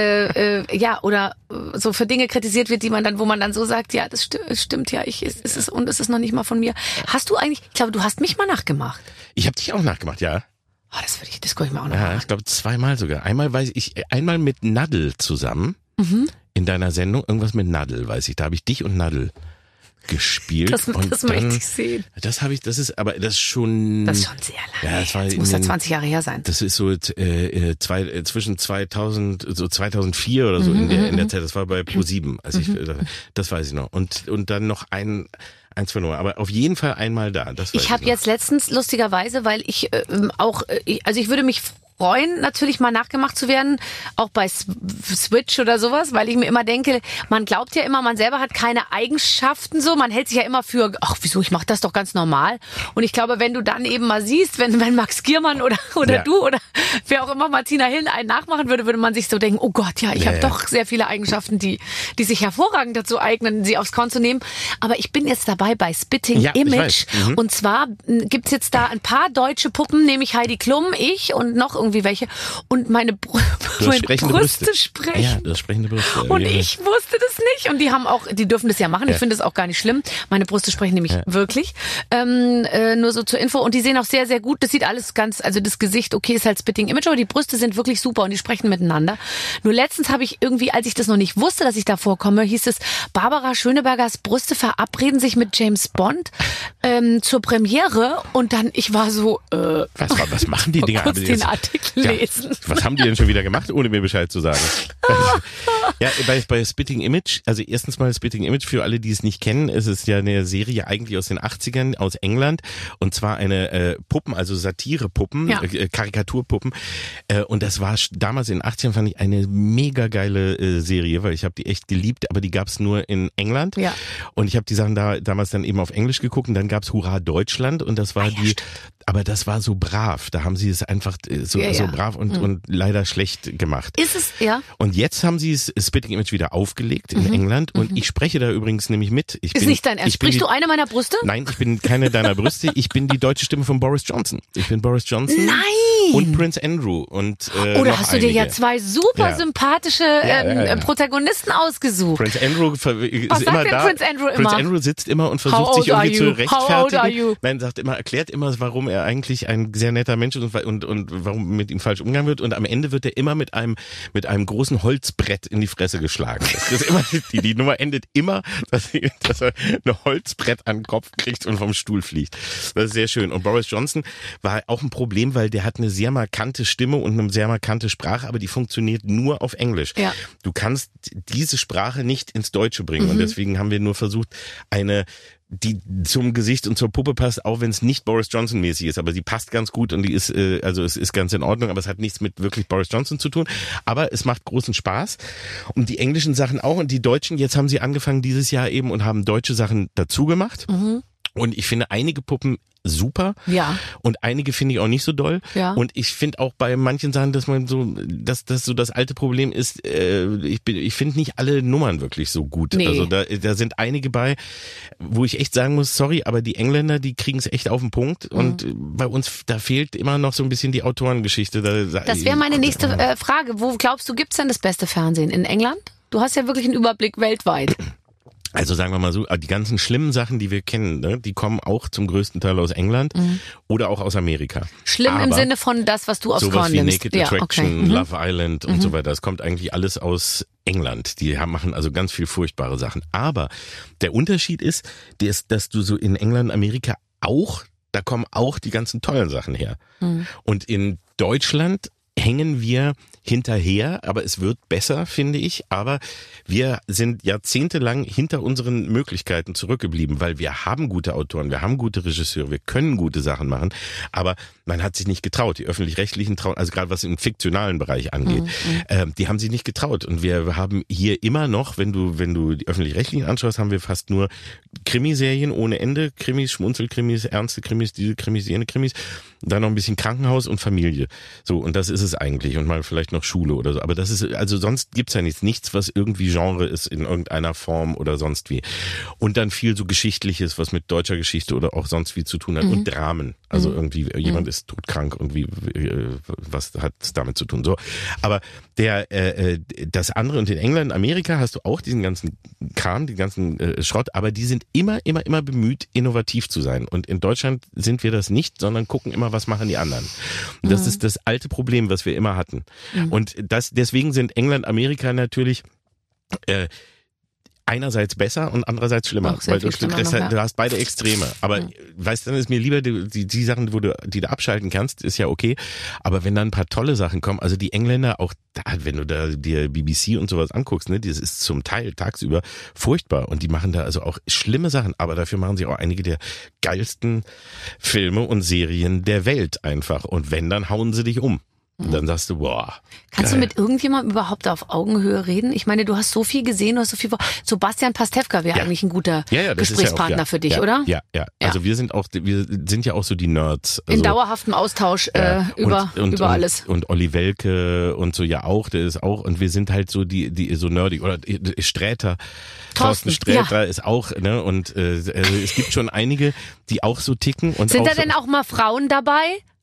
oder so für Dinge kritisiert wird, wo man dann so sagt, ja, das stimmt, ja, es ist noch nicht mal von mir. Hast du eigentlich, ich glaube, du hast mich mal nachgemacht. Ich habe dich auch nachgemacht, ja. Oh, das gucke ich mir auch noch an. Ja, ich glaube 2-mal sogar. Einmal mit Nadel zusammen in deiner Sendung, irgendwas mit Nadel, weiß ich. Da habe ich dich und Nadel gespielt. Das möchte ich sehen. Das ist schon sehr lange. Ja, das muss ja 20 Jahre her sein. Das ist so zwischen 2004 oder so in der Zeit. Das war bei Pro7. Also das weiß ich noch. Und dann noch eins verloren. Aber auf jeden Fall einmal da. Ich habe jetzt letztens lustigerweise, weil ich ich würde mich freuen, natürlich mal nachgemacht zu werden, auch bei Switch oder sowas, weil ich mir immer denke, man glaubt ja immer, man selber hat keine Eigenschaften so, man hält sich ja immer für, ach wieso, ich mache das doch ganz normal. Und ich glaube, wenn du dann eben mal siehst, wenn Max Giermann oder du oder wer auch immer Martina Hill einen nachmachen würde man sich so denken, oh Gott, ja, ich habe doch sehr viele Eigenschaften, die sich hervorragend dazu eignen, sie aufs Korn zu nehmen. Aber ich bin jetzt dabei bei Spitting Image. Und zwar gibt's jetzt da ein paar deutsche Puppen, nämlich Heidi Klum, ich und noch irgendwie welche. Und meine Brüste sprechen. Ja, das sprechende Brüste. Und ich wusste das nicht. Und die dürfen das ja machen. Ich finde das auch gar nicht schlimm. Meine Brüste sprechen nämlich wirklich. Nur so zur Info. Und die sehen auch sehr, sehr gut. Das sieht alles also das Gesicht, okay, ist halt Spitting Image, aber die Brüste sind wirklich super und die sprechen miteinander. Nur letztens habe ich irgendwie, als ich das noch nicht wusste, dass ich da vorkomme, hieß es, Barbara Schönebergers Brüste verabreden sich mit James Bond zur Premiere. Und dann, ich war so, was machen die Dinger? Kurz den Artikel lesen. Was haben die denn schon wieder gemacht, ohne mir Bescheid zu sagen? Ja, bei Spitting Image, also erstens mal Spitting Image, für alle, die es nicht kennen, es ist ja eine Serie eigentlich aus den 80ern, aus England, und zwar eine Puppen, also Satirepuppen, Karikaturpuppen, und das war damals in den 80ern, fand ich eine mega geile Serie, weil ich habe die echt geliebt, aber die gab's nur in England, und ich habe die Sachen damals dann eben auf Englisch geguckt, und dann gab's Hurra Deutschland, und das war aber das war so brav, da haben sie es einfach so brav und leider schlecht gemacht. Ist es, ja. Und jetzt haben sie es Spitting Image wieder aufgelegt in England, und ich spreche da übrigens nämlich mit. Ist nicht dein Ernst? Sprichst du eine meiner Brüste? Nein, ich bin keine deiner Brüste. Ich bin die deutsche Stimme von Boris Johnson. Ich bin Boris Johnson. Nein! Und Prince Andrew. Und da hast du dir ja zwei super sympathische Protagonisten ausgesucht. Prince Andrew ist Was immer sagt da. Prince Andrew immer? Prince Andrew sitzt immer und versucht sich irgendwie zu rechtfertigen. How old are you? Nein, erklärt immer, warum er eigentlich ein sehr netter Mensch ist und warum mit ihm falsch umgegangen wird. Und am Ende wird er immer mit einem großen Holzbrett in die Fresse geschlagen. Das ist immer, die Nummer endet immer, dass er ein Holzbrett an den Kopf kriegt und vom Stuhl fliegt. Das ist sehr schön. Und Boris Johnson war auch ein Problem, weil der hat eine sehr markante Stimme und eine sehr markante Sprache, aber die funktioniert nur auf Englisch. Ja. Du kannst diese Sprache nicht ins Deutsche bringen und deswegen haben wir nur versucht, die zum Gesicht und zur Puppe passt, auch wenn es nicht Boris Johnson mäßig ist, aber sie passt ganz gut und die ist, also es ist ganz in Ordnung, aber es hat nichts mit wirklich Boris Johnson zu tun, aber es macht großen Spaß und die englischen Sachen auch und die deutschen, jetzt haben sie angefangen dieses Jahr eben und haben deutsche Sachen dazu gemacht und ich finde einige Puppen super. Ja. Und einige finde ich auch nicht so doll. Ja. Und ich finde auch bei manchen Sachen, dass man so, dass das so das alte Problem ist, ich finde nicht alle Nummern wirklich so gut. Nee. Also da sind einige bei, wo ich echt sagen muss, sorry, aber die Engländer, die kriegen es echt auf den Punkt. Und bei uns, da fehlt immer noch so ein bisschen die Autorengeschichte. Das wäre meine nächste Frage. Wo glaubst du, gibt's denn das beste Fernsehen? In England? Du hast ja wirklich einen Überblick weltweit. Also sagen wir mal so, die ganzen schlimmen Sachen, die wir kennen, ne, die kommen auch zum größten Teil aus England oder auch aus Amerika. Schlimm aber im Sinne von das, was du aus Korn nimmst. Sowas wie Naked Attraction, Love Island und so weiter, das kommt eigentlich alles aus England. Die machen also ganz viel furchtbare Sachen. Aber der Unterschied ist, dass du so in England, Amerika auch, da kommen auch die ganzen tollen Sachen her. Und in Deutschland hängen wir hinterher, aber es wird besser, finde ich. Aber wir sind jahrzehntelang hinter unseren Möglichkeiten zurückgeblieben, weil wir haben gute Autoren, wir haben gute Regisseure, wir können gute Sachen machen, aber man hat sich nicht getraut. Die Öffentlich-Rechtlichen trauen, also gerade was im fiktionalen Bereich angeht, die haben sich nicht getraut. Und wir haben hier immer noch, wenn du die Öffentlich-Rechtlichen anschaust, haben wir fast nur Krimiserien ohne Ende, Krimis, Schmunzelkrimis, ernste Krimis, diese Krimis, jene Krimis, dann noch ein bisschen Krankenhaus und Familie. So, und das ist es eigentlich. Und mal vielleicht noch Schule oder so. Aber das ist, also sonst gibt's ja nichts, was irgendwie Genre ist in irgendeiner Form oder sonst wie. Und dann viel so Geschichtliches, was mit deutscher Geschichte oder auch sonst wie zu tun hat. Und Dramen. Also irgendwie, jemand ist todkrank, irgendwie, was hat es damit zu tun? So. Aber das andere, und in England, Amerika hast du auch diesen ganzen Kram, den ganzen Schrott, aber die sind immer bemüht, innovativ zu sein. Und in Deutschland sind wir das nicht, sondern gucken immer, was machen die anderen. Und das ist das alte Problem, was wir immer hatten. Und deswegen sind England, Amerika natürlich einerseits besser und andererseits schlimmer, weil du hast beide Extreme. Aber weißt du, dann ist mir lieber die Sachen, die du abschalten kannst, ist ja okay. Aber wenn dann ein paar tolle Sachen kommen, also die Engländer auch, wenn du da dir BBC und sowas anguckst, ne, das ist zum Teil tagsüber furchtbar und die machen da also auch schlimme Sachen, aber dafür machen sie auch einige der geilsten Filme und Serien der Welt einfach. Und wenn, dann hauen sie dich um. Und dann sagst du, boah. Kannst du mit irgendjemandem überhaupt auf Augenhöhe reden? Ich meine, du hast so viel gesehen, du hast so viel. Sebastian Pastewka wäre eigentlich ein guter Gesprächspartner für dich, oder? Ja. Also wir sind ja auch so die Nerds. Also, in dauerhaftem Austausch über alles. Und Olli Welke und so ja auch, der ist auch. Und wir sind halt so die so nerdig. Oder Sträter. Thorsten Sträter ist auch, ne? Und also es gibt schon einige, die auch so ticken. Und sind da denn auch mal Frauen dabei?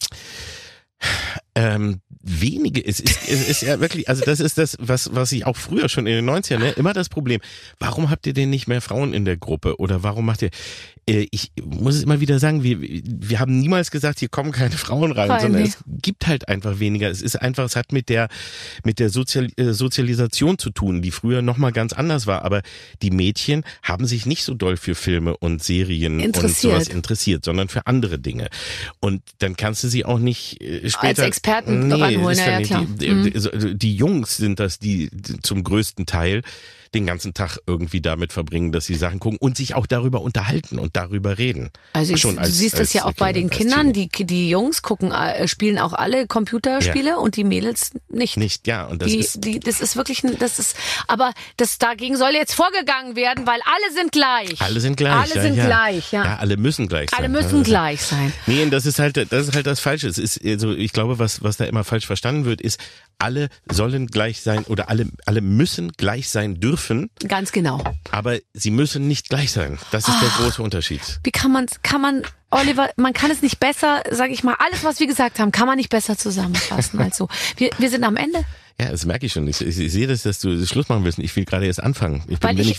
Wenige. Es ist ja wirklich, also das ist das, was ich auch früher schon in den 90ern, immer das Problem. Warum habt ihr denn nicht mehr Frauen in der Gruppe? Oder warum macht ihr, ich muss es immer wieder sagen, wir haben niemals gesagt, hier kommen keine Frauen rein, sondern es gibt halt einfach weniger. Es ist einfach, es hat mit der Sozialisation zu tun, die früher nochmal ganz anders war. Aber die Mädchen haben sich nicht so doll für Filme und Serien und sowas interessiert, sondern für andere Dinge. Und dann kannst du sie auch nicht später als Experten ranholen, ja klar. Die Jungs sind das, die zum größten Teil den ganzen Tag irgendwie damit verbringen, dass sie Sachen gucken und sich auch darüber unterhalten und darüber reden. Also du siehst das ja auch bei den Kindern, die Jungs spielen auch alle Computerspiele und die Mädels nicht. Nicht, ja. Und das ist wirklich, aber dagegen soll jetzt vorgegangen werden, weil alle sind gleich. Alle sind gleich. Ja, alle müssen gleich sein. Alle müssen gleich sein. Nee, und das ist halt das Falsche. Es ist, also ich glaube, was da immer falsch verstanden wird, ist, alle sollen gleich sein oder alle müssen gleich sein dürfen. Ganz genau. Aber sie müssen nicht gleich sein. Das ist der große Unterschied. Wie kann man, Oliver, man kann es nicht besser, sage ich mal, alles, was wir gesagt haben, kann man nicht besser zusammenfassen als so. Wir sind am Ende. Ja, das merke ich schon. Ich sehe das, dass du Schluss machen willst. Ich will gerade erst anfangen. Wenn ich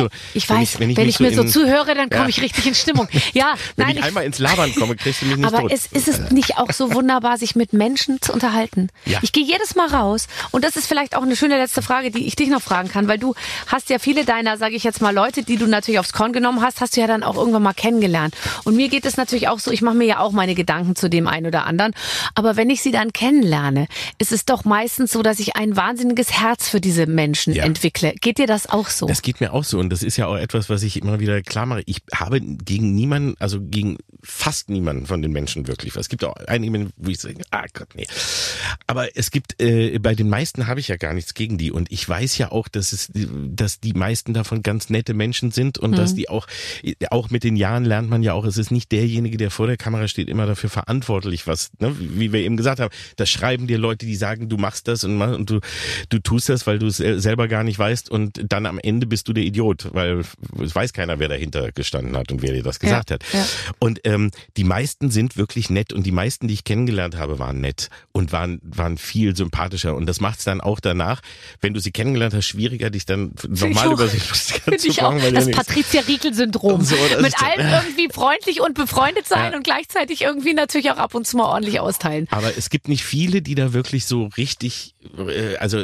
mir so zuhöre, dann komme ich richtig in Stimmung. Ja, wenn ich einmal ins Labern komme, kriegst du mich nicht tot. Aber ist es nicht auch so wunderbar, sich mit Menschen zu unterhalten? Ja. Ich gehe jedes Mal raus und das ist vielleicht auch eine schöne letzte Frage, die ich dich noch fragen kann, weil du hast ja viele deiner, sage ich jetzt mal, Leute, die du natürlich aufs Korn genommen hast du ja dann auch irgendwann mal kennengelernt. Und mir geht es natürlich auch so, ich mache mir ja auch meine Gedanken zu dem einen oder anderen. Aber wenn ich sie dann kennenlerne, ist es doch meistens so, dass ich ein wahnsinniges Herz für diese Menschen entwickle. Geht dir das auch so? Das geht mir auch so und das ist ja auch etwas, was ich immer wieder klar mache. Ich habe gegen niemanden, also gegen fast niemanden von den Menschen wirklich. Es gibt auch einige, wo ich sage, Gott, nee. Aber es gibt, bei den meisten habe ich ja gar nichts gegen die und ich weiß ja auch, dass die meisten davon ganz nette Menschen sind und dass die auch mit den Jahren lernt man ja auch, es ist nicht derjenige, der vor der Kamera steht, immer dafür verantwortlich, was, ne, wie wir eben gesagt haben, da schreiben dir Leute, die sagen, du machst das und du tust das, weil du es selber gar nicht weißt und dann am Ende bist du der Idiot, weil es weiß keiner, wer dahinter gestanden hat und wer dir das gesagt hat. Ja. Und die meisten sind wirklich nett und die meisten, die ich kennengelernt habe, waren nett und waren viel sympathischer und das macht es dann auch danach, wenn du sie kennengelernt hast, schwieriger, dich dann nochmal über sie lustig zu machen. Das Patricia-Riegel-Syndrom. So, mit allen irgendwie freundlich und befreundet sein und gleichzeitig irgendwie natürlich auch ab und zu mal ordentlich austeilen. Aber es gibt nicht viele, die da wirklich so richtig, also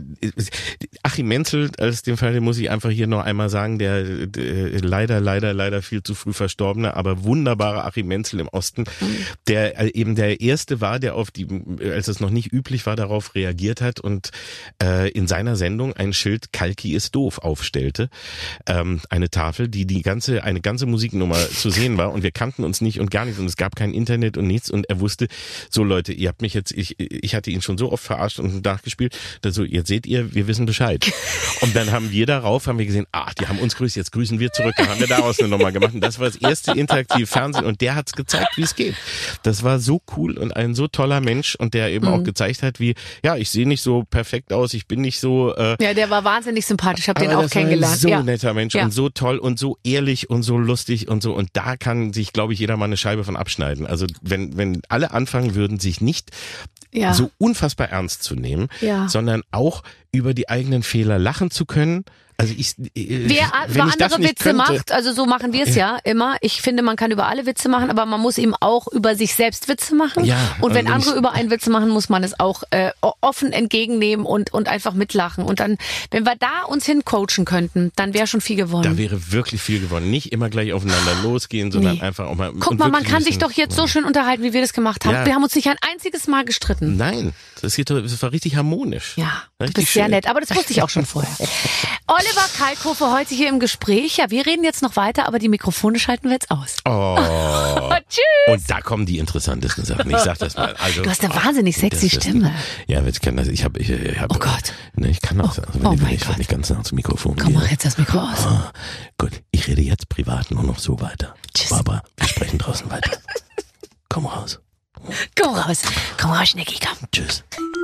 Achim Menzel als dem Fall, den muss ich einfach hier noch einmal sagen, der leider viel zu früh verstorbene, aber wunderbare Achim Menzel im Osten, der eben der Erste war, der auf die, als es noch nicht üblich war, darauf reagiert hat und in seiner Sendung ein Schild "Kalki ist doof" aufstellte, eine Tafel, die eine ganze Musiknummer zu sehen war und wir kannten uns nicht und gar nichts und es gab kein Internet und nichts und er wusste, so Leute, ihr habt mich jetzt, ich hatte ihn schon so oft verarscht und nachgespielt, dass so, jetzt seht ihr, wir wissen Bescheid. Und dann haben wir gesehen, die haben uns grüßt, jetzt grüßen wir zurück, dann haben wir daraus eine Nummer gemacht und das war das erste interaktive Fernsehen und der hat's gezeigt, wie es geht. Das war so cool und ein so toller Mensch und der eben auch gezeigt hat, wie, ja, ich sehe nicht so perfekt aus, ich bin nicht so... ja, der war wahnsinnig sympathisch, ich habe den auch kennengelernt. So ein netter Mensch und so toll und so ehrlich und so lustig und so und da kann sich, glaube ich, jeder mal eine Scheibe von abschneiden. Also wenn alle anfangen würden, sich nicht so unfassbar ernst zu nehmen, sondern auch über die eigenen Fehler lachen zu können. Also wer über andere Witze macht, also so machen wir es ja immer. Ich finde, man kann über alle Witze machen, aber man muss eben auch über sich selbst Witze machen. Ja, und wenn andere über einen Witze machen, muss man es auch offen entgegennehmen und einfach mitlachen. Und dann, wenn wir da uns hincoachen könnten, dann wäre schon viel gewonnen. Da wäre wirklich viel gewonnen. Nicht immer gleich aufeinander losgehen, sondern einfach auch mal... Guck mal, man kann sich doch jetzt so schön unterhalten, wie wir das gemacht haben. Ja. Wir haben uns nicht ein einziges Mal gestritten. Nein, das war richtig harmonisch. Ja, du bist sehr nett, aber das wusste ich auch schon vorher. Oliver Kalkofe heute hier im Gespräch. Ja, wir reden jetzt noch weiter, aber die Mikrofone schalten wir jetzt aus. Oh. Tschüss. Und da kommen die interessantesten Sachen. Ich sag das mal. Also, du hast eine wahnsinnig sexy Stimme. Ja, ich kann das. Ich hab, oh Gott. Ne, ich kann das. Also, wenn ich nicht ganz nah zum Mikrofon gehe. Komm, mach jetzt das Mikro aus. Oh, gut, ich rede jetzt privat nur noch so weiter. Tschüss. Barbara, wir sprechen draußen weiter. Komm raus. Komm raus. Komm raus, Schnecki, komm. Tschüss.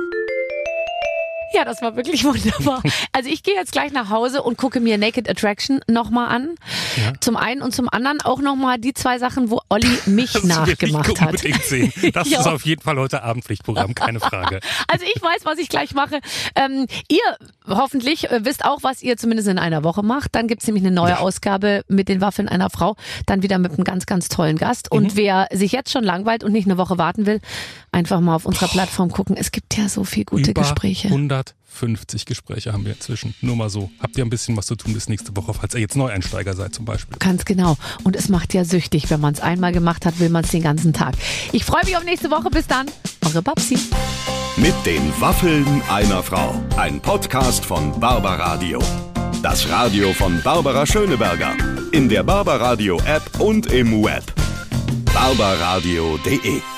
Ja, das war wirklich wunderbar. Also ich gehe jetzt gleich nach Hause und gucke mir Naked Attraction nochmal an. Ja. Zum einen und zum anderen auch nochmal die 2 Sachen, wo Olli mich nachgemacht hat. Unbedingt sehen. Das ist auf jeden Fall heute Abendpflichtprogramm, keine Frage. Also ich weiß, was ich gleich mache. Ihr hoffentlich wisst auch, was ihr zumindest in einer Woche macht. Dann gibt's nämlich eine neue Ausgabe mit den Waffeln einer Frau. Dann wieder mit einem ganz, ganz tollen Gast. Und wer sich jetzt schon langweilt und nicht eine Woche warten will, einfach mal auf unserer Plattform gucken. Es gibt ja so viel gute Gespräche. 150 Gespräche haben wir inzwischen. Nur mal so. Habt ihr ein bisschen was zu tun bis nächste Woche, falls ihr jetzt Neueinsteiger seid zum Beispiel. Ganz genau. Und es macht ja süchtig. Wenn man es einmal gemacht hat, will man es den ganzen Tag. Ich freue mich auf nächste Woche. Bis dann. Eure Babsi. Mit den Waffeln einer Frau. Ein Podcast von Barbaradio. Das Radio von Barbara Schöneberger. In der Barbaradio App und im Web. barbaradio.de